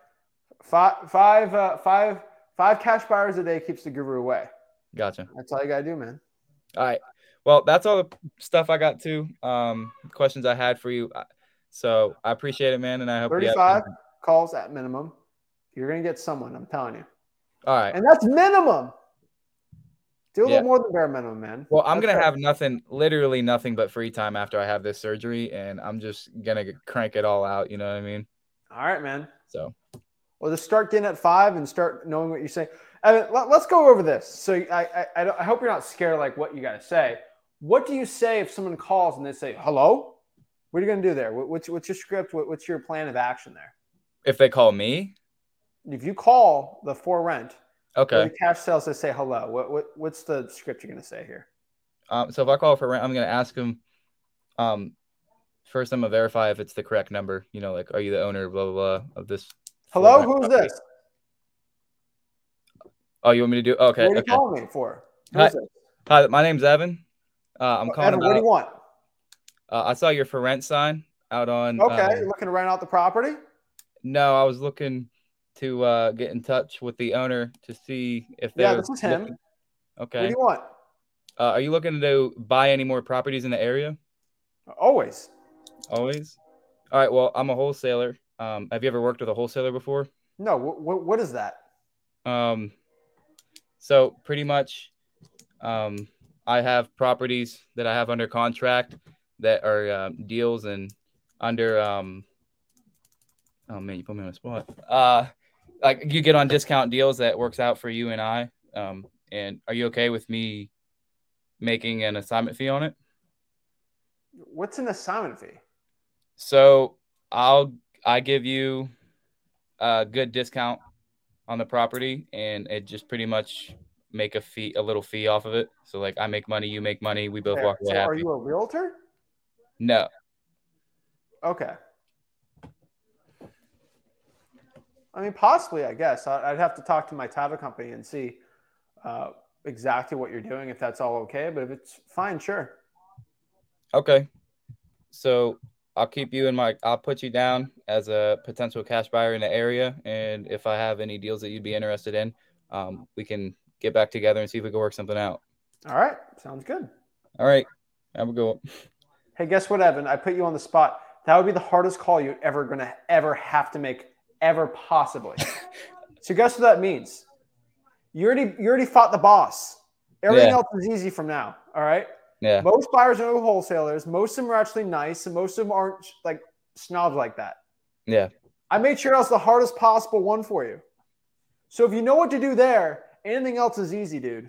5. 5 cash buyers a day keeps the guru away. Gotcha. That's all you got to do, man. All right. Well, that's all the stuff I got too. Questions I had for you. So I appreciate it, man. And I hope 35 calls at minimum. You're going to get someone, I'm telling you. All right. And that's minimum. Do a Yeah. little more than bare minimum, man. Well, I'm That's gonna it. have literally nothing but free time after I have this surgery, and I'm just gonna crank it all out. You know what I mean? All right, man. So, Well, just start getting at 5 and start knowing what you're saying. Evan, let's go over this. So I hope you're not scared of like what you got to say. What do you say if someone calls and they say, hello? What are you going to do there? What's your script? What's your plan of action there? if they call me, If you call the for rent, okay. the cash sales, they say hello. What's the script you're going to say here? So if I call for rent, I'm gonna ask them. First, I'm gonna verify if it's the correct number. You know, like, are you the owner, blah blah blah, of this? Hello, for rent who's property? this? Oh, you want me to do? Okay. What are you Okay. calling me for? Hi. Who's this? Hi, my name's Evan. I'm calling Evan, what do you want? I saw your for rent sign out on. Okay, you're looking to rent out the property? No, I was looking to get in touch with the owner to see if they're. Yeah, this is him. looking- What do Okay. you want? Are you looking to buy any more properties in the area? Always. Always. All right. Well, I'm a wholesaler. Have you ever worked with a wholesaler before? No, what is that? So pretty much, I have properties that I have under contract that are deals and under. Oh man, you put me on the spot. Like you get on discount deals that works out for you and I. And are you okay with me making an assignment fee on it? What's an assignment fee? So I give you a good discount on the property, and it just pretty much make a little fee off of it. So like I make money, you make money, we both walk away So happy. are you a realtor? No. Okay. I mean, possibly, I guess. I'd have to talk to my title company and see exactly what you're doing, if that's all okay. But if it's fine, sure. Okay. So I'll put you down as a potential cash buyer in the area. And if I have any deals that you'd be interested in, we can get back together and see if we can work something out. All right. Sounds good. All right. Have a good one. Hey, guess what, Evan? I put you on the spot. That would be the hardest call you're ever going to ever have to make, ever possibly. So guess what that means? You already fought the boss. Everything else is easy from now. All right. Yeah. Most buyers are no wholesalers. Most of them are actually nice, and most of them aren't like snobs like that. Yeah. I made sure that was the hardest possible one for you. So if you know what to do there, anything else is easy, dude.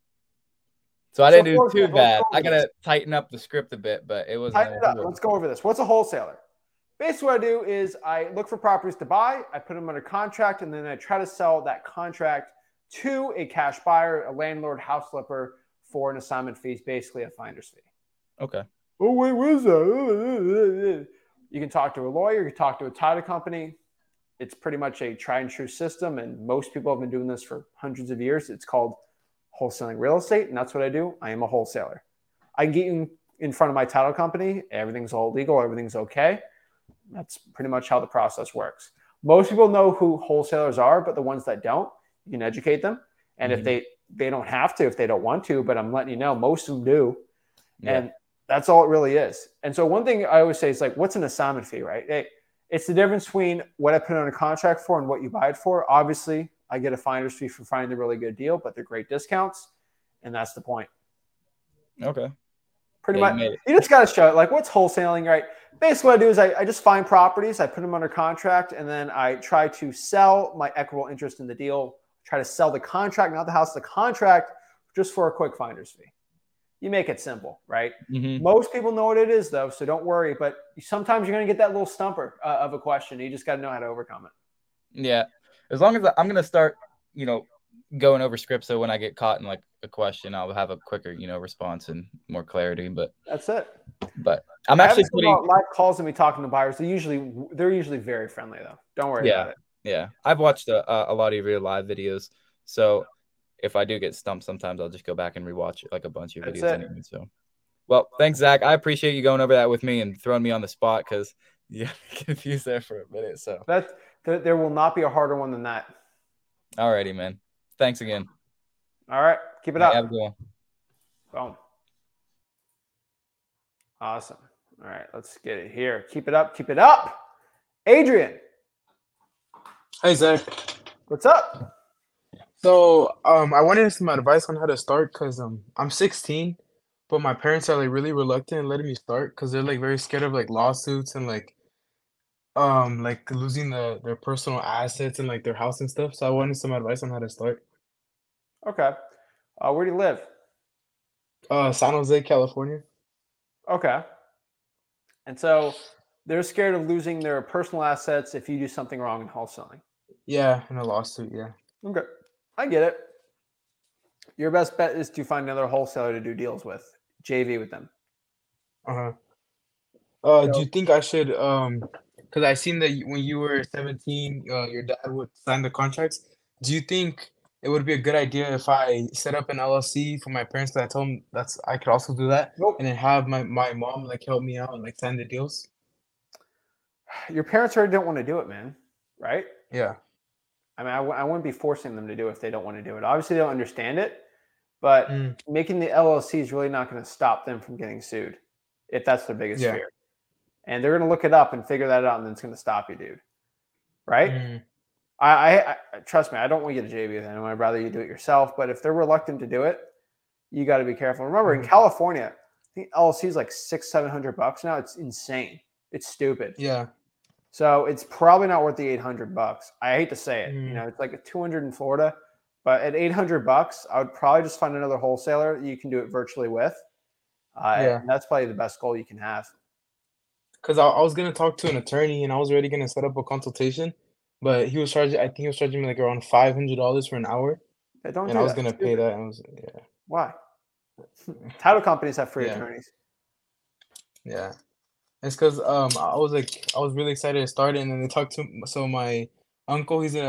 So I didn't do too example, bad. I gotta tighten up the script a bit, but it was. Tighten it up. Let's go over this. What's a wholesaler? Basically, what I do is I look for properties to buy, I put them under contract, and then I try to sell that contract to a cash buyer, a landlord, house flipper for an assignment fee, basically a finder's fee. Okay. Oh, wait, what is that? You can talk to a lawyer, you can talk to a title company. It's pretty much a tried and true system, and most people have been doing this for hundreds of years. It's called wholesaling real estate, and that's what I do. I am a wholesaler. I can get you in front of my title company. Everything's all legal. Everything's okay. That's pretty much how the process works. Most people know who wholesalers are, but the ones that don't, you can educate them. And if they don't have to, if they don't want to, but I'm letting you know, most of them do. Yeah. And that's all it really is. And so one thing I always say is like, what's an assignment fee, right? It's the difference between what I put on a contract for and what you buy it for. Obviously, I get a finder's fee for finding the really good deal, but they're great discounts. And that's the point. Okay. Pretty much. You just got to show it. Like, what's wholesaling, right? Basically, what I do is I just find properties, I put them under contract, and then I try to sell my equitable interest in the deal, try to sell the contract, not the house, the contract, just for a quick finder's fee. You make it simple, right? Mm-hmm. Most people know what it is, though, so don't worry. But sometimes you're going to get that little stumper of a question. You just got to know how to overcome it. Yeah. As long as I'm going to start, going over scripts, so when I get caught in like a question, I'll have a quicker, response and more clarity. But that's it. But I'm actually live calls and me talking to buyers. They're usually very friendly, though. Don't worry about it. Yeah. I've watched a lot of your live videos, so if I do get stumped, sometimes I'll just go back and rewatch like a bunch of videos anyway. So, well, thanks, Zach. I appreciate you going over that with me and throwing me on the spot because you got me confused there for a minute. So there will not be a harder one than that. Alrighty, man. Thanks again. All right. Keep it up. Have a good one. Boom. Awesome. All right. Let's get it here. Keep it up. Keep it up. Adrian. Hi Zach. What's up? So I wanted some advice on how to start because I'm 16, but my parents are like really reluctant in letting me start because they're like very scared of like lawsuits and like losing their personal assets and like their house and stuff. So I wanted some advice on how to start. Okay. Where do you live? San Jose, California. Okay. And so they're scared of losing their personal assets if you do something wrong in wholesaling. Yeah, in a lawsuit. Yeah. Okay. I get it. Your best bet is to find another wholesaler to do deals with, JV with them. Uh-huh. Do So- you think I should because I seen that when you were 17, your dad would sign the contracts. Do you think it would be a good idea if I set up an LLC for my parents? Because I told them I could also do that, Nope. and then have my mom like help me out and like sign the deals. Your parents already don't want to do it, man. Right? Yeah. I mean, I wouldn't be forcing them to do it if they don't want to do it. Obviously, they don't understand it, but making the LLC is really not going to stop them from getting sued if that's their biggest Yeah. fear. And they're going to look it up and figure that out, and then it's going to stop you, dude. Right? I trust me, I don't want you to JV with anyone. I'd rather you do it yourself. But if they're reluctant to do it, you got to be careful. Remember, in California, I think LLC is like $600-700 now. It's insane. It's stupid. Yeah. So it's probably not worth the $800. I hate to say it. You know, it's like a 200 in Florida, but at $800, I would probably just find another wholesaler that you can do it virtually with. Yeah. And that's probably the best goal you can have. Because I was gonna talk to an attorney and I was already gonna set up a consultation, but he was charging. I think he was charging me like around $500 for an hour, Yeah, don't and do I was that. gonna It's pay stupid. that. And I was yeah. Why? Title companies have free Yeah. attorneys. Yeah. It's because I was really excited to start it, and then they talked to my uncle. He's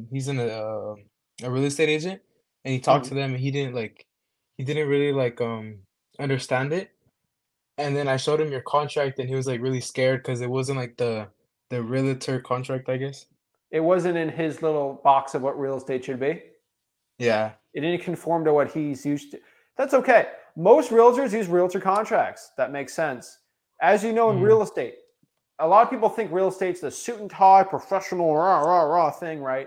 a real estate agent, and he talked to them, and he didn't really understand it. And then I showed him your contract, and he was like really scared because it wasn't like the realtor contract, I guess. It wasn't in his little box of what real estate should be. Yeah. It didn't conform to what he's used to. That's okay. Most realtors use realtor contracts. That makes sense. As you know, in real estate, a lot of people think real estate's the suit and tie, professional, rah thing, right?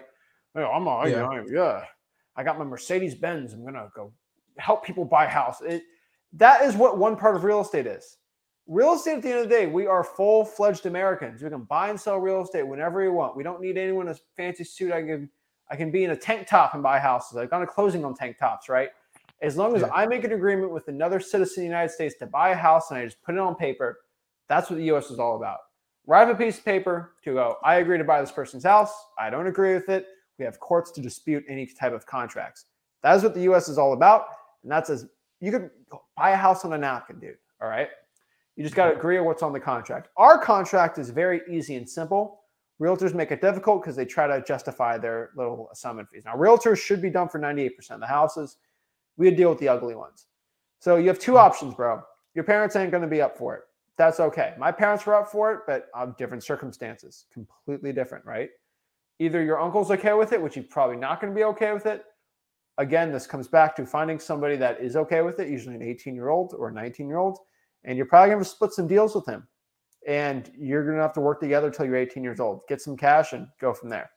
Yeah. I got my Mercedes Benz. I'm gonna go help people buy a house. That is what one part of real estate is. Real estate, at the end of the day, we are full-fledged Americans. We can buy and sell real estate whenever we want. We don't need anyone in a fancy suit. I can be in a tank top and buy houses. I've gone to closing on tank tops, right? As long as I make an agreement with another citizen of the United States to buy a house and I just put it on paper, that's what the U.S. is all about. Write a piece of paper to go, I agree to buy this person's house. I don't agree with it. We have courts to dispute any type of contracts. That is what the U.S. is all about. And that's as you could buy a house on a napkin, dude. All right. You just got to agree on what's on the contract. Our contract is very easy and simple. Realtors make it difficult because they try to justify their little assignment fees. Now, realtors should be done for 98% of the houses. We deal with the ugly ones. So you have two options, bro. Your parents ain't going to be up for it. That's okay. My parents were up for it, but of different circumstances. Completely different, right? Either your uncle's okay with it, which he's probably not going to be okay with it. Again, this comes back to finding somebody that is okay with it, usually an 18-year-old or a 19-year-old, and you're probably going to split some deals with him. And you're going to have to work together until you're 18 years old. Get some cash and go from there.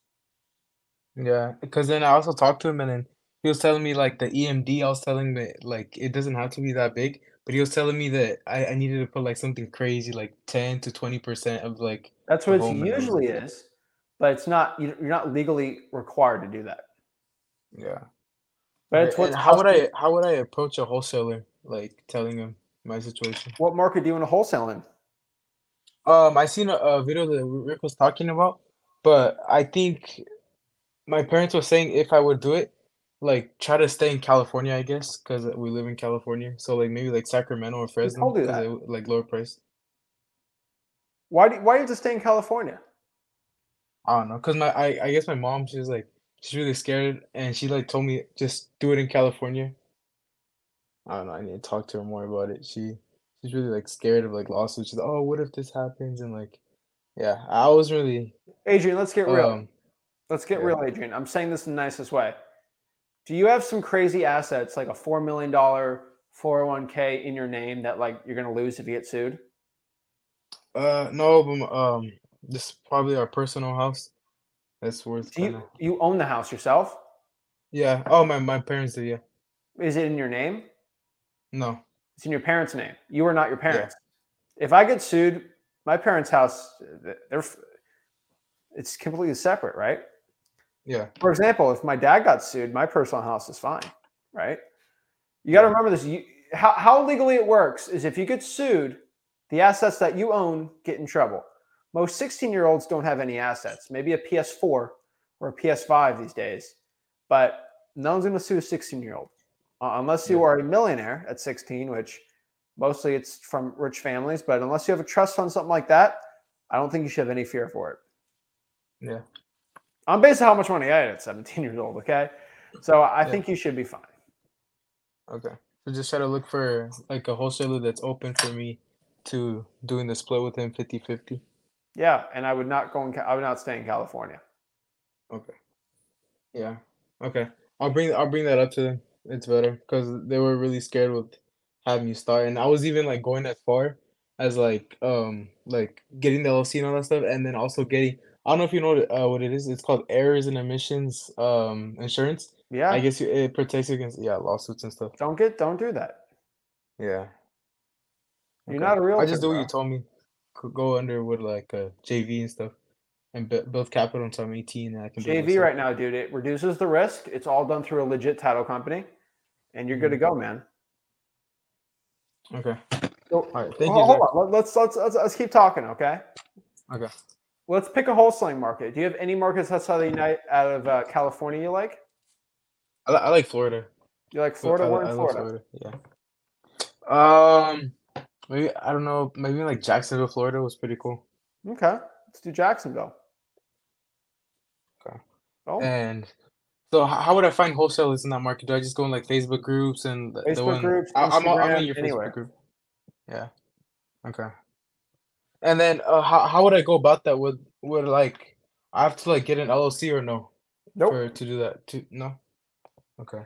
Yeah, because then I also talked to him, and then he was telling me like the EMD. I was telling him that like it doesn't have to be that big, but he was telling me that I needed to put like something crazy, like 10 to 20% of like That's the what it home. And I was usually like, is, but it's not. You're not legally required to do that. yeah. But Okay, it's what's and how would I approach a wholesaler, like telling him my situation? what market do you want to wholesale in? I seen a video that Rick was talking about, but I think my parents were saying if I would do it, like try to stay in California, I guess, because we live in California. So like maybe like Sacramento or Fresno, told you because that? they like lower price. Why do you have to stay in California? I don't know, because I guess my mom, she's really scared, and she like told me just do it in California. I don't know. I need to talk to her more about it. She's really like scared of like lawsuits. She's like, oh, what if this happens? And like, yeah, I was really Adrian, let's get real. um Let's get yeah. real, Adrian. I'm saying this in the nicest way. Do you have some crazy assets like a $4 million 401k in your name that like you're going to lose if you get sued? No, but this is probably our personal house. that's worth Do kind of. you own the house yourself? Yeah. Oh, my parents do. Yeah. Is it in your name? No. It's in your parents' name. You are not your Yeah. parents. If I get sued, my parents' house, it's completely separate, right? Yeah. For example, if my dad got sued, my personal house is fine, right? You got to remember this. How legally it works is if you get sued, the assets that you own get in trouble. Most 16-year-olds don't have any assets, maybe a PS4 or a PS5 these days, but no one's going to sue a 16-year-old unless you are a millionaire at 16, which mostly it's from rich families. But unless you have a trust fund, something like that, I don't think you should have any fear for it. Yeah. I'm based on how much money I had at 17 years old, okay? So I think you should be fine. Okay. So just try to look for like a wholesaler that's open for me to doing the split with him 50-50. Yeah, and I would not stay in California. Okay. Yeah. Okay. I'll bring that up to them. It's better because they were really scared with having you start, and I was even like going as far as like getting the LLC and all that stuff, and then also getting, I don't know if you know what it is. It's called errors and omissions insurance. Yeah. I guess it protects you against lawsuits and stuff. Don't do that. Yeah. You're not a realtor. I just do what bro. you told me. Could go under with like a JV and stuff, and build capital until I'm 18, and I can build JV myself. right now, dude. It reduces the risk. It's all done through a legit title company, and you're good to go, man. Okay. So, All right. Thank you. hold Zach. on. Let's keep talking, okay? Okay. Let's pick a wholesaling market. Do you have any markets outside of California you like? I like Florida. You like Florida? We're in I love Florida. Yeah. Maybe I don't know. Maybe like Jacksonville, Florida was pretty cool. Okay, let's do Jacksonville. Okay. Oh, And so, how would I find wholesalers in that market? Do I just go in like Facebook groups and the Facebook one? groups, I'm Instagram, in your anywhere. Facebook group. Yeah. Okay. And then, how would I go about that? Would like I have to like get an LLC or no? Nope. To do that? No. Okay.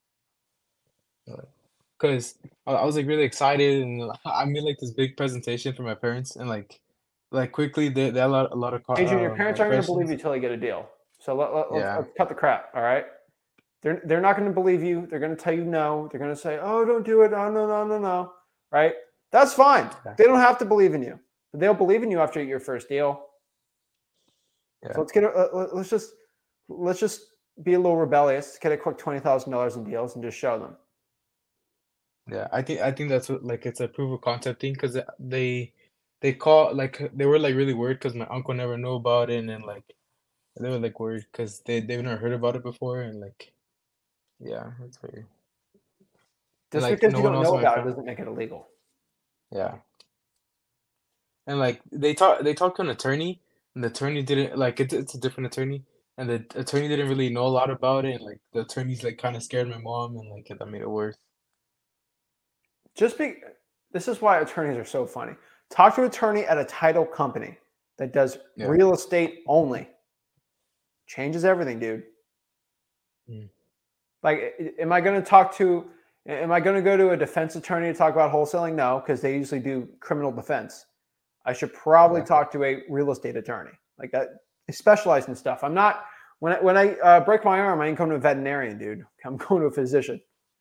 Because I was like really excited, and I made like this big presentation for my parents, and like quickly they had a lot of Adrian, your parents aren't going to believe questions. you till they get a deal. So Yeah. let's cut the crap. All right. They're not going to believe you. They're going to tell you no. They're going to say, "Oh, don't do it. Oh, no." Right? That's fine. Yeah. They don't have to believe in you. But they'll believe in you after your first deal. Yeah. So let's just be a little rebellious. Get a quick $20,000 in deals and just show them. Yeah, I think that's what, like, it's a proof of concept thing because they call like they were like really worried because my uncle never knew about it, and like they were like worried because they've never heard about it before, and like yeah, it's weird. Just like, because no you one don't else know in my about it fam- doesn't make it illegal. Yeah. And like they talked to an attorney, and the attorney didn't like it's a different attorney, and the attorney didn't really know a lot about it, and like the attorney's like kind of scared my mom, and like that made it worse. This is why attorneys are so funny. Talk to an attorney at a title company that does Yeah. real estate only. Changes everything, dude. Mm. Like, am I going to go to a defense attorney to talk about wholesaling? No, because they usually do criminal defense. I should probably Yeah. talk to a real estate attorney. Like that, they specialize in stuff. I'm not, when I break my arm, I ain't going to a veterinarian, dude. I'm going to a physician.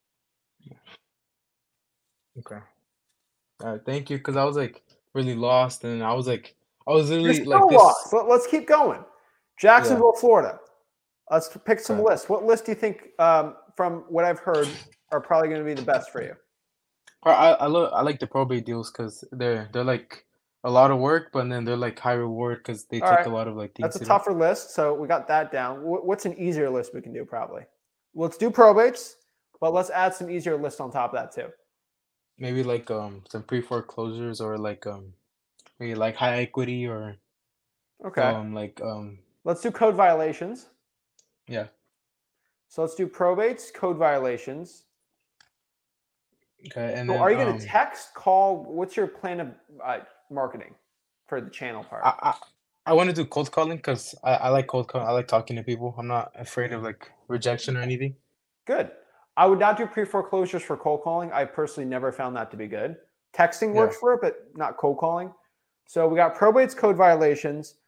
Okay. All right, thank you. Because I was like really lost, and I was You're literally still like this. lost. Let's keep going. Jacksonville, Florida. Let's pick some Okay. lists. What list do you think, from what I've heard, are probably going to be the best for you? I like the probate deals because they're like a lot of work, but then they're like high reward because they All take right. a lot of like things. That's a to do. tougher list, so we got that down. What's an easier list we can do? Probably. Let's do probates, but let's add some easier lists on top of that too. Maybe like some pre-foreclosures or like maybe like high equity or Okay. Let's do code violations. yeah. So let's do probates, code violations. Okay, and So then are you going to text, call? What's your plan of marketing for the channel part? I want to do cold calling because I like cold calling. I like talking to people. I'm not afraid of like rejection or anything. Good. I would not do pre-foreclosures for cold calling. I personally never found that to be good. Texting works for it, but not cold calling. So we got probates, code violations.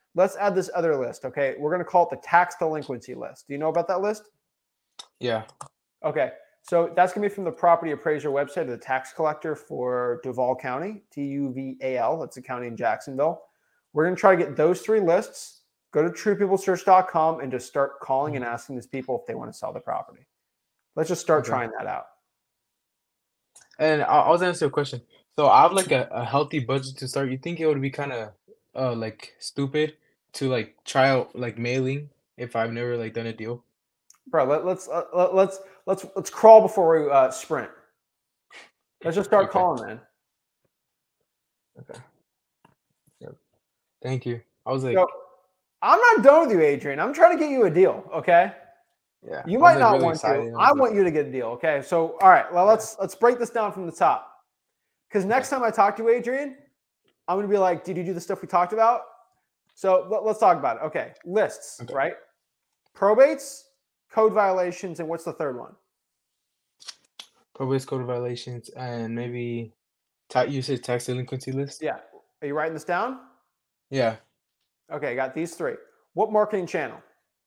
let's add this other list. Okay, we're going to call it the tax delinquency list. Do you know about that list? Yeah. Okay, so that's going to be from the property appraiser website of the tax collector for Duval County, TUVAL. That's a county in Jacksonville. We're going to try to get those 3 lists. Go to truepeoplesearch.com and just start calling and asking these people if they want to sell the property. Let's just start trying that out. And I was answering a question. So I have like a healthy budget to start. You think it would be kind of like stupid to like try out like mailing if I've never like done a deal? Bro, let's crawl before we sprint. Let's just start calling, man. Okay. Yep. Thank you. I was like, So, I'm not done with you, Adrian. I'm trying to get you a deal, okay? yeah. You I might was, like, not really want excited. to. I was I like, want you to get a deal, okay? So, all right. Well, let's break this down from the top. Because next time I talk to you, Adrian, I'm going to be like, did you do the stuff we talked about? So let's talk about it. Okay. Lists, Okay. right? Probates, code violations, and what's the third one? probate code violations and maybe you said tax delinquency list? Yeah. Are you writing this down? Yeah. Okay. I got these 3. What marketing channel?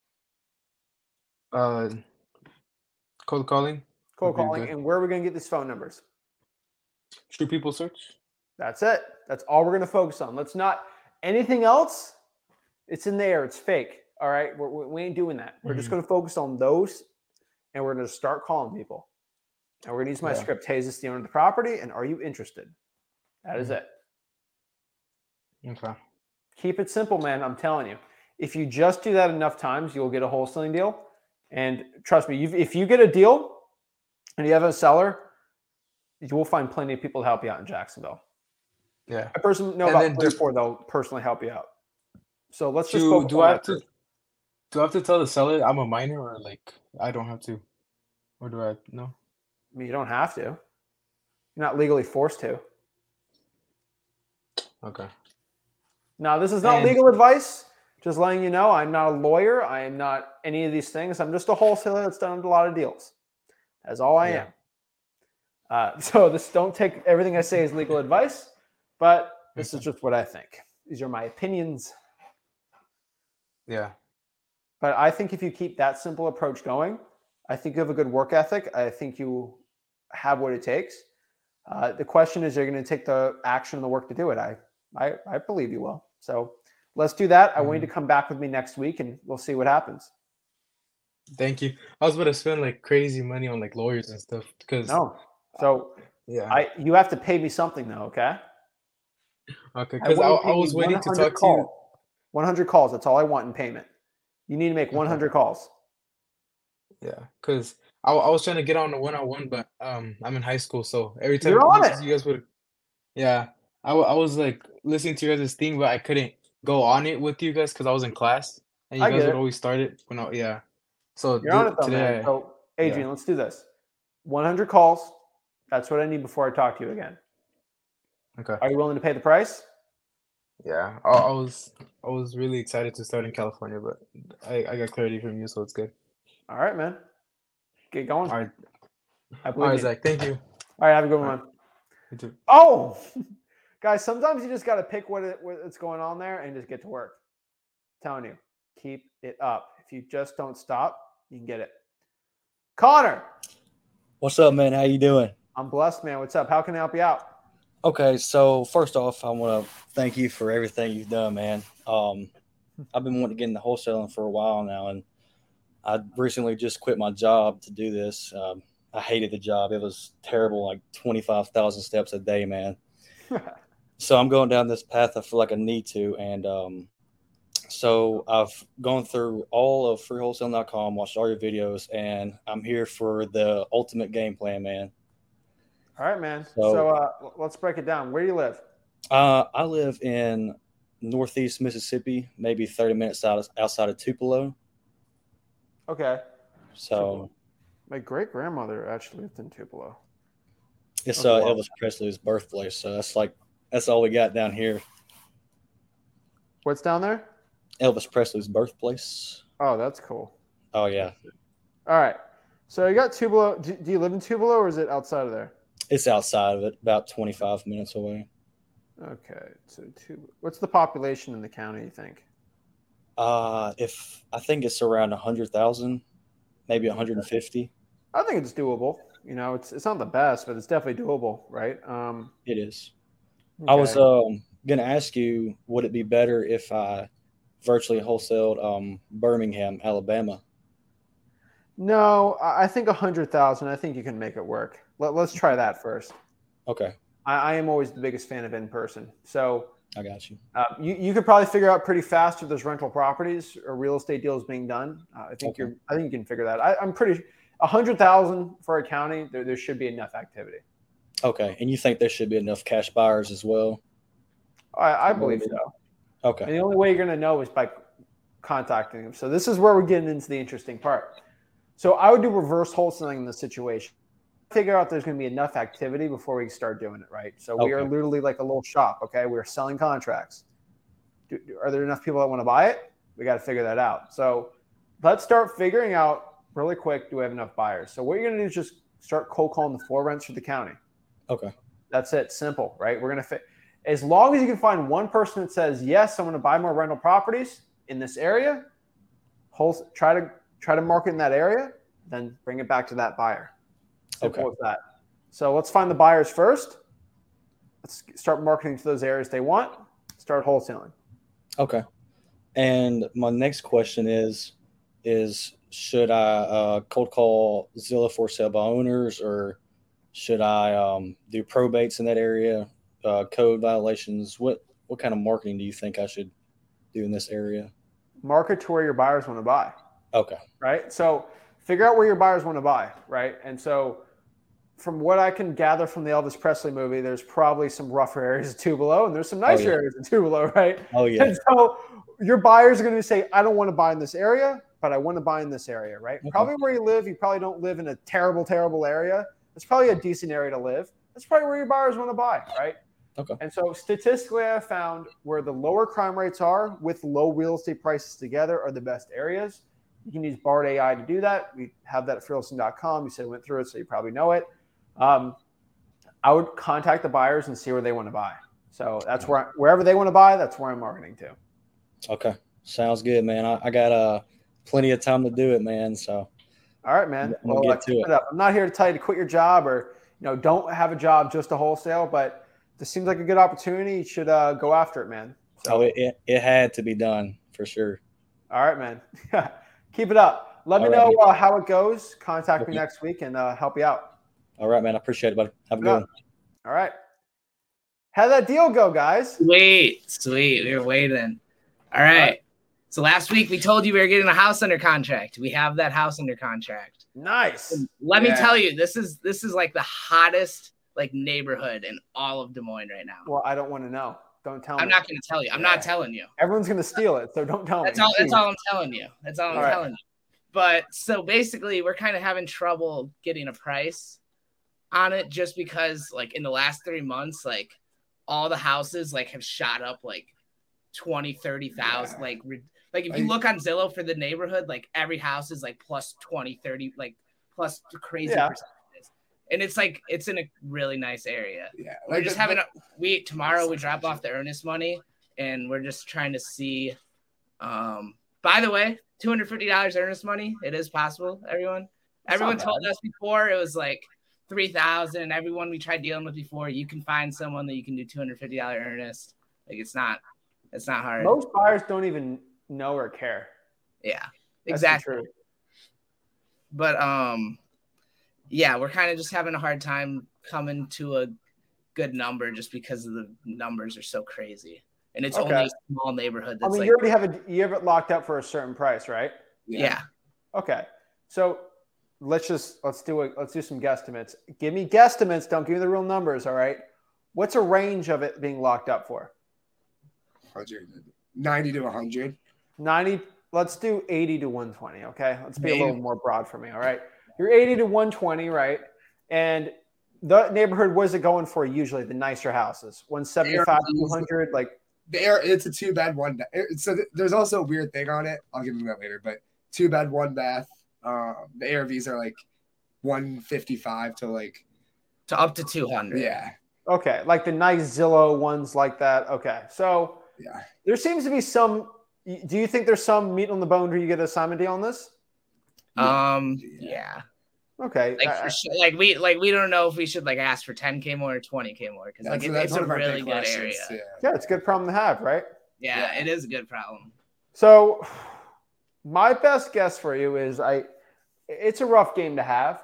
Cold calling. Cold Would be calling. good. And where are we going to get these phone numbers? True People Search. That's it. That's all we're going to focus on. Let's not anything else. It's in the air. It's fake. All right. We ain't doing that. We're just going to focus on those, and we're going to start calling people. And we're going to use my script. Hey, is this the owner of the property? And are you interested? That is it. Okay. Keep it simple, man. I'm telling you. If you just do that enough times, you'll get a wholesaling deal. And trust me, if you get a deal and you have a seller, you will find plenty of people to help you out in Jacksonville. Yeah. I personally know And about then 3 or 4 that'll personally help you out. So let's just Do focus do on I that have to first. do I have to tell the seller I'm a minor or like I don't have to? Or do I no? I mean, you don't have to. You're not legally forced to. Okay. Now, this is not And- legal advice. Just letting you know, I'm not a lawyer. I am not any of these things. I'm just a wholesaler that's done a lot of deals. That's all I Yeah. am. So don't take everything I say as legal advice, but this is just what I think. These are my opinions. Yeah. But I think if you keep that simple approach going, I think you have a good work ethic. I think you have what it takes. The question is, you're going to take the action and the work to do it. I believe you will. So let's do that. I want you to come back with me next week, and we'll see what happens. Thank you. I was about to spend like crazy money on like lawyers and stuff because No. So yeah. you have to pay me something though, okay? Okay, because I was waiting to talk to you. 100 calls. That's all I want in payment. You need to make 100 calls. Yeah, because I was trying to get on the one-on-one, but I'm in high school, so every time You're on it. you guys would, yeah, I was like listening to your guys' thing, but I couldn't go on it with you guys because I was in class, and you I guys get would it. always start it when yeah. So You're on it though, today, man. So Adrian, let's do this. 100 calls. That's what I need before I talk to you again. okay, Are you willing to pay the price? yeah, I was really excited to start in California, but I got clarity from you, so it's good. All right, man. Get going. All right, I all believe right, you. Zach, thank you. All right, have a good All one. right. You too. Oh, guys, sometimes you just got to pick what's going on there and just get to work. I'm telling you, keep it up. If you just don't stop, you can get it. Connor, What's up, man? How you doing? I'm blessed, man. What's up? How can I help you out? Okay, so first off, I want to thank you for everything you've done, man. I've been wanting to get into wholesaling for a while now, and I recently just quit my job to do this. I hated the job. It was terrible, like 25,000 steps a day, man. So I'm going down this path I feel like I need to, and so I've gone through all of freewholesaling.com, watched all your videos, and I'm here for the ultimate game plan, man. All right, man. So- So let's break it down. Where do you live? I live in northeast Mississippi, maybe 30 minutes outside of Tupelo. Okay. So My great grandmother actually lived in Tupelo. it's Oh, wow. Elvis Presley's birthplace. So that's all we got down here. What's down there? Elvis Presley's birthplace. Oh, that's cool. Oh yeah, All right. So you got Tupelo. Do you live in Tupelo or is it outside of there? it's outside of it, about 25 minutes away. Okay. So what's the population in the county, you think? If I think it's around 100,000, maybe 150. I think it's doable. It's not the best, but it's definitely doable, right? It is. I was Okay. gonna ask you, would it be better if I virtually wholesaled Birmingham, Alabama? No, I think 100,000. I think you can make it work. Let's try that first. Okay, I am always the biggest fan of in person. So I got you. you could probably figure out pretty fast if there's rental properties or real estate deals being done. I think Okay. you can figure that. I'm pretty 100,000 for a county. There should be enough activity. Okay, and you think there should be enough cash buyers as well? I believe so. And Okay, the only way you're going to know is by contacting them. So this is where we're getting into the interesting part. So I would do reverse wholesaling in this situation. Figure out there's going to be enough activity before we start doing it, right? So we are Okay. literally like a little shop, okay? We're selling contracts. Are there enough people that want to buy it? We got to figure that out. So let's start figuring out really quick, do we have enough buyers? So what you're going to do is just start cold calling the floor rents for the county. okay, That's it. Simple, right? We're going to fit. As long as you can find one person that says, yes, I'm going to buy more rental properties in this area, try to market in that area, then bring it back to that buyer. Simple as that. So let's find the buyers first. Let's start marketing to those areas they want. Start wholesaling. okay. And my next question is should I cold call Zillow for sale by owners, or should I do probates in that area, code violations? What kind of marketing do you think I should do in this area? Market to where your buyers want to buy, Okay. right? So figure out where your buyers want to buy, right? And so from what I can gather from the Elvis Presley movie, there's probably some rougher areas of Tupelo and there's some nicer yeah. areas of Tupelo, right? Oh yeah. And so your buyers are going to say, I don't want to buy in this area, but I want to buy in this area, right? Okay. Probably where you live, you probably don't live in a terrible, terrible area. It's probably a decent area to live. That's probably where your buyers want to buy, right? Okay. And so statistically, I found where the lower crime rates are with low real estate prices together are the best areas. You can use Bard AI to do that. We have that at fearlessing.com. You said went through it, so you probably know it. I would contact the buyers and see where they want to buy. So that's wherever they want to buy, that's where I'm marketing to. Okay. Sounds good, man. I got plenty of time to do it, man. So all right, man. I'm gonna get to keep it. it up. I'm not here to tell you to quit your job or don't have a job just to wholesale, but this seems like a good opportunity. You should go after it, man. So, it had to be done for sure. all right, man. Keep it up. Let me All know right. how it goes. Contact me Okay. next week and help you out. All right, man. I appreciate it, buddy. Have a good Yeah. one. All right. How'd that deal go, guys? Sweet. We were waiting. All right. So last week we told you we were getting a house under contract. We have that house under contract. Nice. Let me tell you, this is like the hottest neighborhood in all of Des Moines right now. Well, I don't want to know. Don't tell me. I'm not going to tell you. I'm not telling you. Everyone's going to steal it, so don't tell That's me. all I'm telling you. That's all I'm right. telling you. But so basically we're kind of having trouble getting a price on it just because in the last 3 months, all the houses have shot up 20, 30,000. If you look on Zillow for the neighborhood, every house is plus 20, 30, plus crazy percentages. And it's in a really nice area. Yeah. We're just tomorrow we drop off the earnest money and we're just trying to see. By the way, $250 earnest money. It is possible, everyone. Everyone told us before it was $3,000. Everyone we tried dealing with before, you can find someone that you can do $250 earnest. It's not hard. Most buyers don't even know or care. Yeah, That's exactly. true. But yeah, we're kind of just having a hard time coming to a good number just because of the numbers are so crazy, and it's only a small neighborhood. That's you already you have it locked up for a certain price, right? Yeah. Okay, so let's do some guesstimates. Give me guesstimates. Don't give me the real numbers. All right. What's a range of it being locked up for? 90 to 100. 90. Let's do 80 to 120. Okay. Let's be a little more broad for me. All right. You're 80 to 120, right? And the neighborhood, what is it going for usually? The nicer houses, 175, 200, It's a 2-bed, 1 bath. So there's also a weird thing on it. I'll give you that later. But 2-bed, 1 bath. The ARVs are 155 to up to 200. Yeah. Okay. Like the nice Zillow ones like that. Okay. So yeah, there seems to be some Do you think there's some meat on the bone where you get a Simon deal on this? Yeah. Okay. Like for sure, we don't know if we should like ask for 10K more or 20K more because like it's a really good area. Yeah, it's a good problem to have, right? Yeah, it is a good problem. So my best guess for you is it's a rough game to have.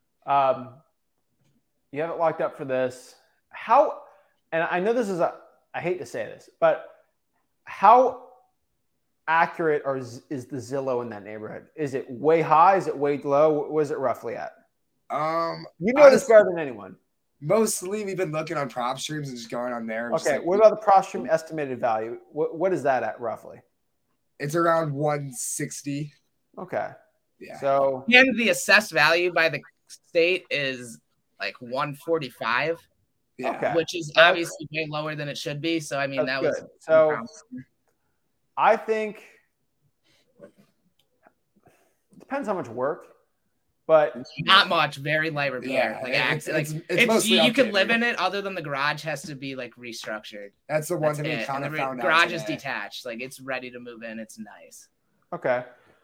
You have it locked up for this. And I know this is I hate to say this, but how accurate is the Zillow in that neighborhood? Is it way high? Is it way low? What is it roughly at? You know this better than anyone. Mostly we've been looking on prop streams and just going on there. Okay, what about the prop stream estimated value? What is that at roughly? It's around 160. Okay. Yeah. So and the assessed value by the state is like 145. Yeah. Okay. Which is obviously way lower than it should be. So I mean That's that was good. So I think it depends how much work, but not much, very light repair. You can live in it other than the garage has to be like restructured. That's the one thing we kind of found out. Garage is detached, like it's ready to move in. It's nice. Okay.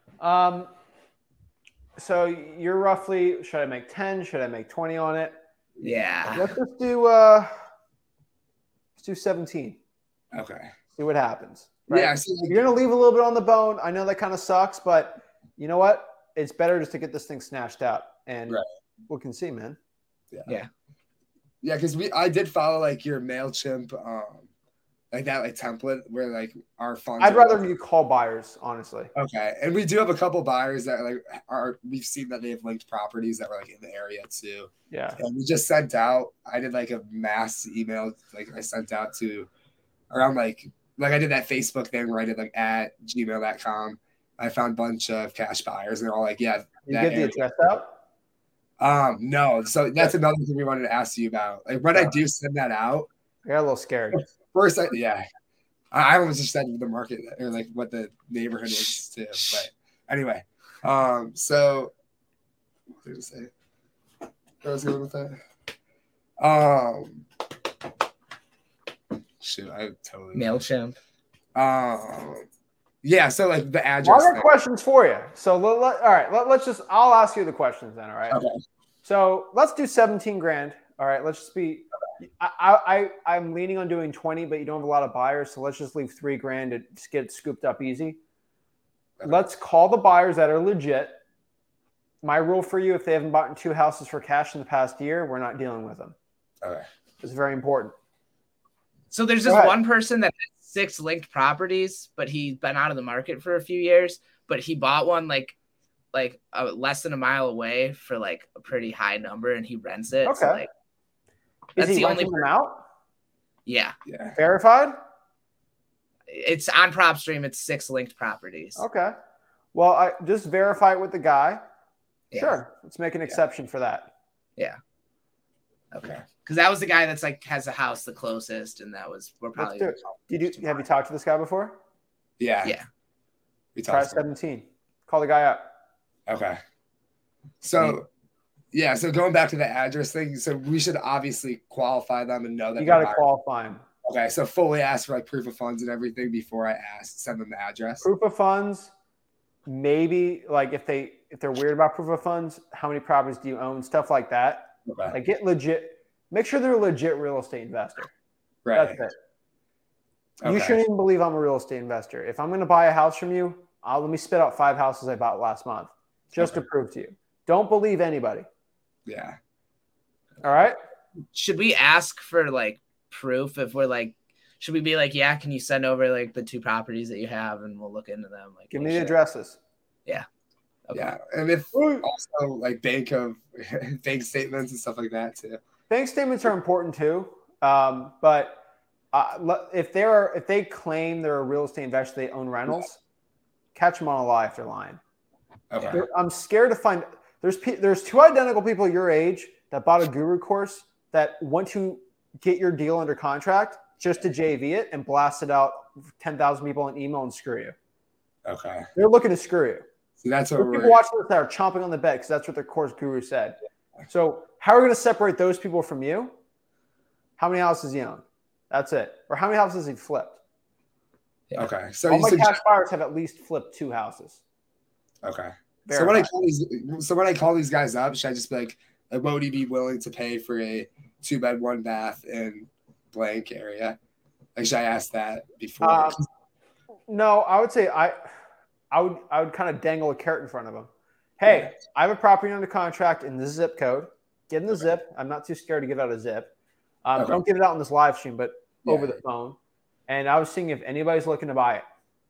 So you're roughly, should I make 10? Should I make 20 on it? Yeah. Let's just do 17. Okay. See what happens. Right? Yeah. So you're gonna leave a little bit on the bone. I know that kind of sucks, but you know what? It's better just to get this thing snatched out, and we can see, man. Yeah. Because I did follow like your MailChimp, like that like template where like our funds. I'd rather you call buyers, honestly. Okay, and we do have a couple buyers that like we've seen that they have linked properties that were like in the area too. Yeah. And we just sent out. I did like a mass email, like I sent out to around like I did that Facebook thing where I did like at gmail.com. I found a bunch of cash buyers and they're all like, yeah. You get the address out? No. So that's another thing we wanted to ask you about. Like when I do send that out, I got a little scared. First, I was just saying the market or like what the neighborhood is too. But anyway, so what did I say? Where I was going with that? Shoot, I totally MailChimp. Yeah, so like the address. Well, I got questions for you. So all right, I'll ask you the questions then. All right. Okay. So let's do 17 grand. All right. Let's just be. I'm leaning on doing 20, but you don't have a lot of buyers, so let's just leave 3 grand to just get it scooped up easy. Okay. Let's call the buyers that are legit. My rule for you: if they haven't bought 2 houses for cash in the past year, we're not dealing with them. Okay. It's very important. So there's this one person that has 6 linked properties, but he's been out of the market for a few years. But he bought one like less than a mile away for like a pretty high number, and he rents it. Okay. So, like, is he renting them out? Yeah. Verified? It's on PropStream. It's 6 linked properties. Okay. Well, I just verify it with the guy. Yeah. Sure. Let's make an exception for that. Yeah. Okay. Because that was the guy that's like has a house the closest, and we're probably. Have you talked to this guy before? Yeah. Yeah. We Try talked. 17. Call the guy up. Okay. So. Yeah, so going back to the address thing, so we should obviously qualify them and know that you got to qualify them. Okay, so fully ask for like proof of funds and everything before I send them the address. Proof of funds, maybe like if they're weird about proof of funds, how many properties do you own, stuff like that. Okay. Like get legit. Make sure they're a legit real estate investor. Right. That's it. You shouldn't even believe I'm a real estate investor. If I'm going to buy a house from you, let me spit out 5 houses I bought last month just to prove to you. Don't believe anybody. Yeah. All right. Should we ask for like proof if we're like, should we be like, yeah, can you send over like the 2 properties that you have and we'll look into them? Like, give me the addresses. Yeah. Okay. Yeah. And if also like bank statements and stuff like that too. Bank statements are important too. But if they claim they're a real estate investor, they own rentals, catch them on a lie if they're lying. Okay. I'm scared to find. There's 2 identical people your age that bought a guru course that want to get your deal under contract just to JV it and blast it out 10,000 people in email and screw you. Okay. They're looking to screw you. So that's what people watching this that are chomping on the bed because that's what their course guru said. So how are we going to separate those people from you? How many houses you own? That's it. Or how many houses he flipped? Yeah. Okay. So All you my suggest, cash buyers have at least flipped 2 houses. okay. So Very when I high. when I call these guys up, should I just be like, what would he be willing to pay for a 2-bed, 1-bath in blank area? Like, should I ask that before? No, I would say I would kind of dangle a carrot in front of them. Hey, Yeah. I have a property under contract in this zip code. Get in the zip. I'm not too scared to give out a zip. Okay. Don't give it out on this live stream, but over Yeah. the phone. And I was seeing if anybody's looking to buy it.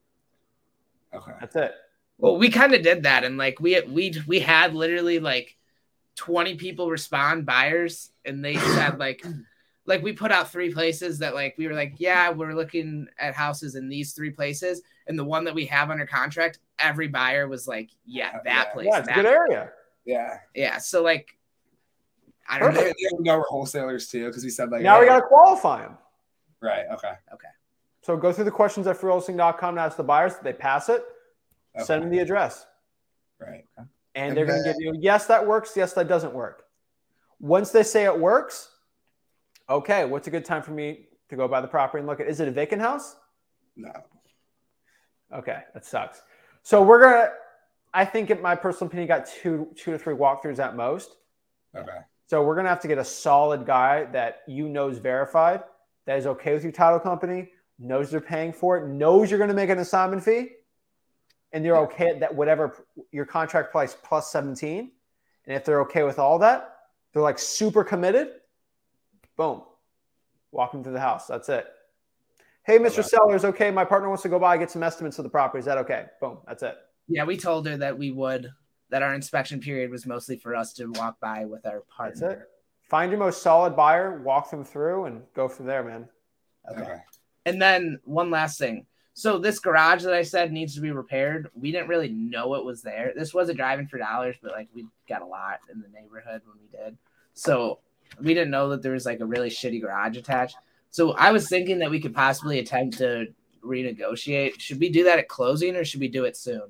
Okay. That's it. Well, we kind of did that, and like we had literally like 20 people respond, buyers, and they said like we put out 3 places that like we were like, yeah, we're looking at houses in these 3 places, and the one that we have under contract, every buyer was like, yeah, that place. Yeah, it's a that good area. Yeah. Yeah, so like I don't They know. know we're wholesalers too, because we said like, Now we hey. got to qualify them. Right. Okay. So go through the questions at freeholding.com and ask the buyers. If they pass it, send them the address. Right. And they're going to give you, yes, that works. Yes, that doesn't work. Once they say it works, okay, what's a good time for me to go buy the property and look at? Is it a vacant house? No. Okay, that sucks. So we're going to, I think in my personal opinion, got two to three walkthroughs at most. Okay. So we're going to have to get a solid guy that you know is verified, that is okay with your title company, knows they're paying for it, knows you're going to make an assignment fee, and they're okay at that whatever your contract price plus 17. And if they're okay with all that, they're like super committed. Boom. Walk them through the house. That's it. Hey, Mr. Sellers, okay, my partner wants to go by, get some estimates of the property. Is that okay? Boom. That's it. Yeah, we told her that that our inspection period was mostly for us to walk by with our That's partner. it. Find your most solid buyer, walk them through, and go from there, man. Okay. And then one last thing. So this garage that I said needs to be repaired, we didn't really know it was there. This wasn't driving for dollars, but like we got a lot in the neighborhood when we did. So we didn't know that there was like a really shitty garage attached. So I was thinking that we could possibly attempt to renegotiate. Should we do that at closing or should we do it soon?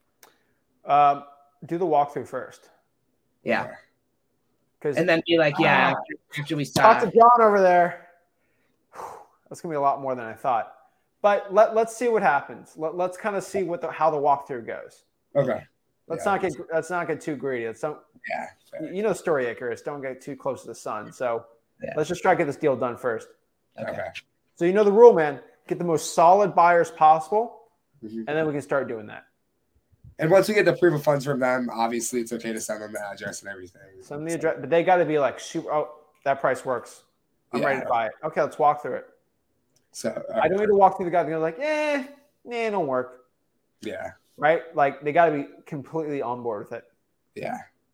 Do the walkthrough first. Yeah. Because And then be like, yeah, after we talk stop. to John over there. That's gonna be a lot more than I thought. But let's see what happens. Let's kind of see how the walkthrough goes. Okay. Let's not get too greedy. Yeah. You know, story Icarus. Don't get too close to the sun. So let's just try to get this deal done first. Okay. So you know the rule, man. Get the most solid buyers possible, Mhm. and then we can start doing that. And once we get the proof of funds from them, obviously it's okay to send them the address and everything. Send the address, but they got to be like, shoot, oh, that price works. I'm ready to buy it. Okay, let's walk through it. So I don't need to walk through the guy and go like, it don't work. Yeah. Right? Like they got to be completely on board with it. Yeah.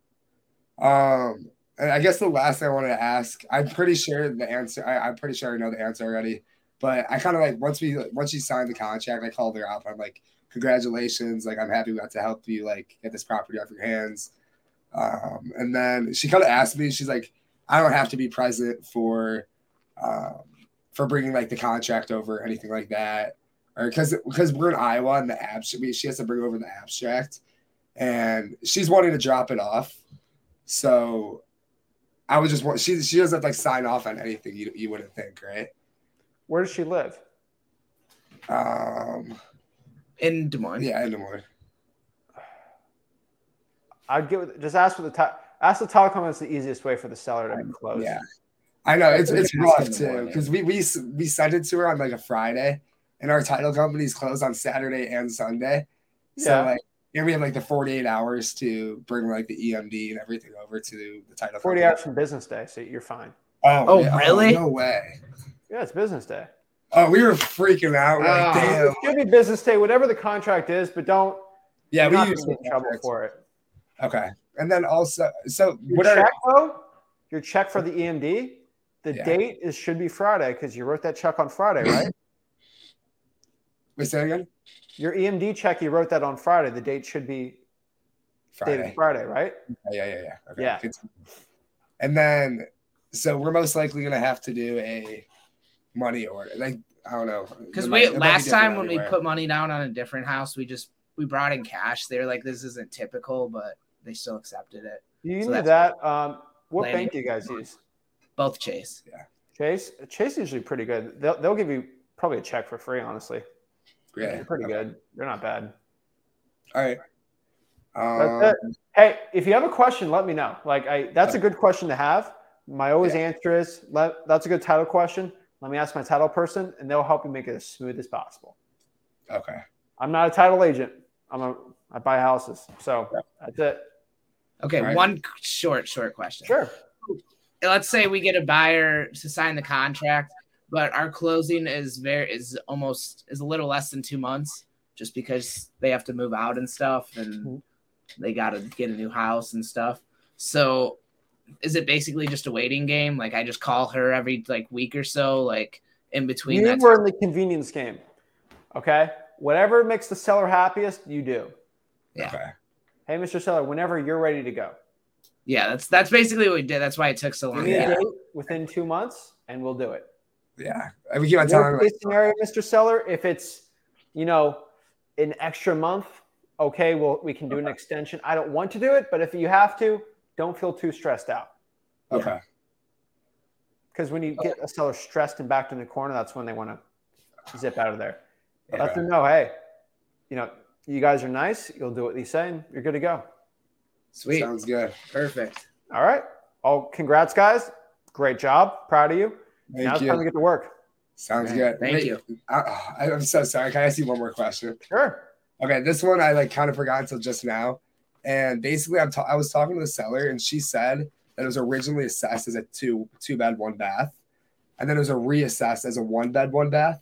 And I guess the last thing I wanted to ask, I'm pretty sure the answer. I'm pretty sure I know the answer already. But I kind of like once you signed the contract, I called her up. I'm like, congratulations! Like I'm happy we got to help you like get this property off your hands. And then she kind of asked me, she's like, I don't have to be present for bringing like the contract over or anything like that, or because we're in Iowa and the abstract, she has to bring over the abstract, and she's wanting to drop it off. So I would just want she doesn't like sign off on anything. You wouldn't think, right? Where does she live? In Des Moines. Yeah, in Des Moines. I'd just ask for the title company. Is the easiest way for the seller to close. Yeah, I know it's rough too because we sent it to her on like a Friday, and our title company's closed on Saturday and Sunday. So like, and we have like the 48 hours to bring like the EMD and everything over to the title. 40 hours from business day, so you're fine. Oh, really? No way. Yeah, it's business day. Oh, we were freaking out. We're like, damn. It should be business day, whatever the contract is, but don't. Yeah, we use get in trouble for it. Okay, and then also, so your check though, your check for the EMD, the date should be Friday because you wrote that check on Friday, right? Wait, say again. Your EMD check, you wrote that on Friday. The date should be dated Friday, right? Yeah. Okay. Yeah. And then, so we're most likely gonna have to do a money order. Like I don't know, because last time when we put money down on a different house, we brought in cash. They were like, this isn't typical, but they still accepted it. You knew that. What bank do you guys use? Both Chase. Yeah. Chase is usually pretty good. They'll give you probably a check for free, honestly. Yeah, They're pretty good. They're not bad. All right. That's it. Hey, if you have a question, let me know. That's a good question to have. My always answer is that's a good title question. Let me ask my title person, and they'll help you make it as smooth as possible. Okay. I'm not a title agent. I buy houses, so that's it. Okay, All right. one short question. Sure. Let's say we get a buyer to sign the contract, but our closing is a little less than 2 months, just because they have to move out and stuff, and they got to get a new house and stuff. So, is it basically just a waiting game? Like I just call her every week or so, in between. We're in the convenience game. Okay. Whatever makes the seller happiest, you do. Yeah. Okay. Hey, Mr. Seller, whenever you're ready to go. Yeah, that's basically what we did. That's why it took so long. Give me a date within 2 months, and we'll do it. Yeah. We keep on telling Worst case scenario, Mr. Seller, if it's an extra month, okay, well, we can do an extension. I don't want to do it, but if you have to, don't feel too stressed out. Okay. Because when you get a seller stressed and backed in the corner, that's when they want to zip out of there. But let them know, hey, you guys are nice. You'll do what they say, and you're good to go. Sweet. Sounds good. Perfect. All right. Congrats, guys. Great job. Proud of you. Thank now it's you. time to get to work. Sounds good. Thank you. I'm so sorry. Can I ask you one more question? Sure. Okay, this one I kind of forgot until just now. And basically, I was talking to the seller, and she said that it was originally assessed as a two bed, 1 bath. And then it was reassessed as a 1 bed, 1 bath.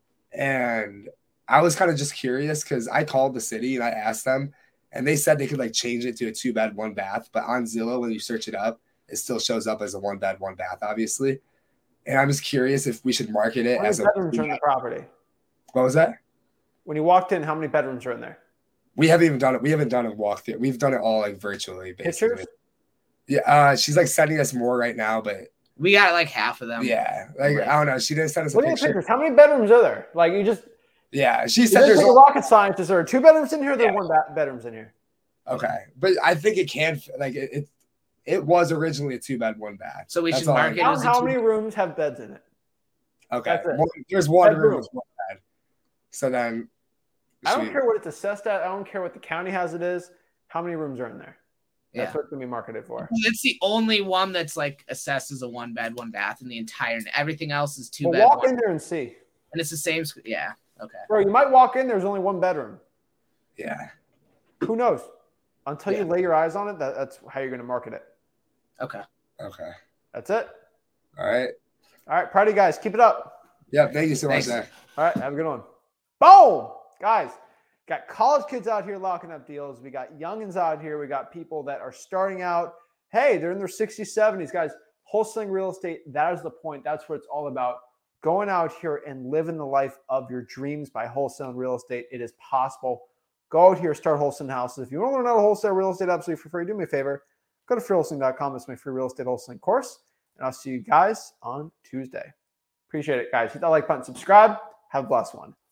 And I was kind of just curious because I called the city and I asked them, and they said they could change it to a 2 bed, 1 bath. But on Zillow, when you search it up, it still shows up as a 1 bed, 1 bath, obviously. And I'm just curious if we should market it as a bedrooms are in the property. What was that? When you walked in, how many bedrooms are in there? We haven't even done it. We haven't done a walkthrough. We've done it all virtually, basically. Pictures? Yeah, she's sending us more right now, but we got half of them. Yeah, I don't know. She didn't send us a picture. Pictures. How many bedrooms are there? You just. Yeah, she said there's a rocket scientist. There are 2 bedrooms in here. There are 1 bedrooms in here. Okay, but I think it can it was originally a 2 bed, 1 bath. So we should mark it as how many rooms have beds in it? Okay, there's 1 room with 1 bed. So then. I don't care what it's assessed at. I don't care what the county has it is. How many rooms are in there? That's what it's going to be marketed for. It's the only one that's assessed as a 1 bed, 1 bath in the entire. Everything else is 2 bed. Walk in there and see. And it's the same. Yeah. Okay. Bro, you might walk in. There's only 1 bedroom. Yeah. Who knows? Until you lay your eyes on it, that's how you're going to market it. Okay. Okay. That's it. All right. All right. Proud of you guys. Keep it up. Yeah. Thank you so much, Zach. All right. Have a good one. Boom. Guys, got college kids out here locking up deals. We got youngins out here. We got people that are starting out. Hey, they're in their 60s, 70s. Guys, wholesaling real estate, that is the point. That's what it's all about. Going out here and living the life of your dreams by wholesaling real estate. It is possible. Go out here, start wholesaling houses. If you want to learn how to wholesale real estate absolutely for free, do me a favor. Go to freewholesaling.com. It's my free real estate wholesaling course. And I'll see you guys on Tuesday. Appreciate it, guys. Hit that like button, subscribe. Have a blessed one.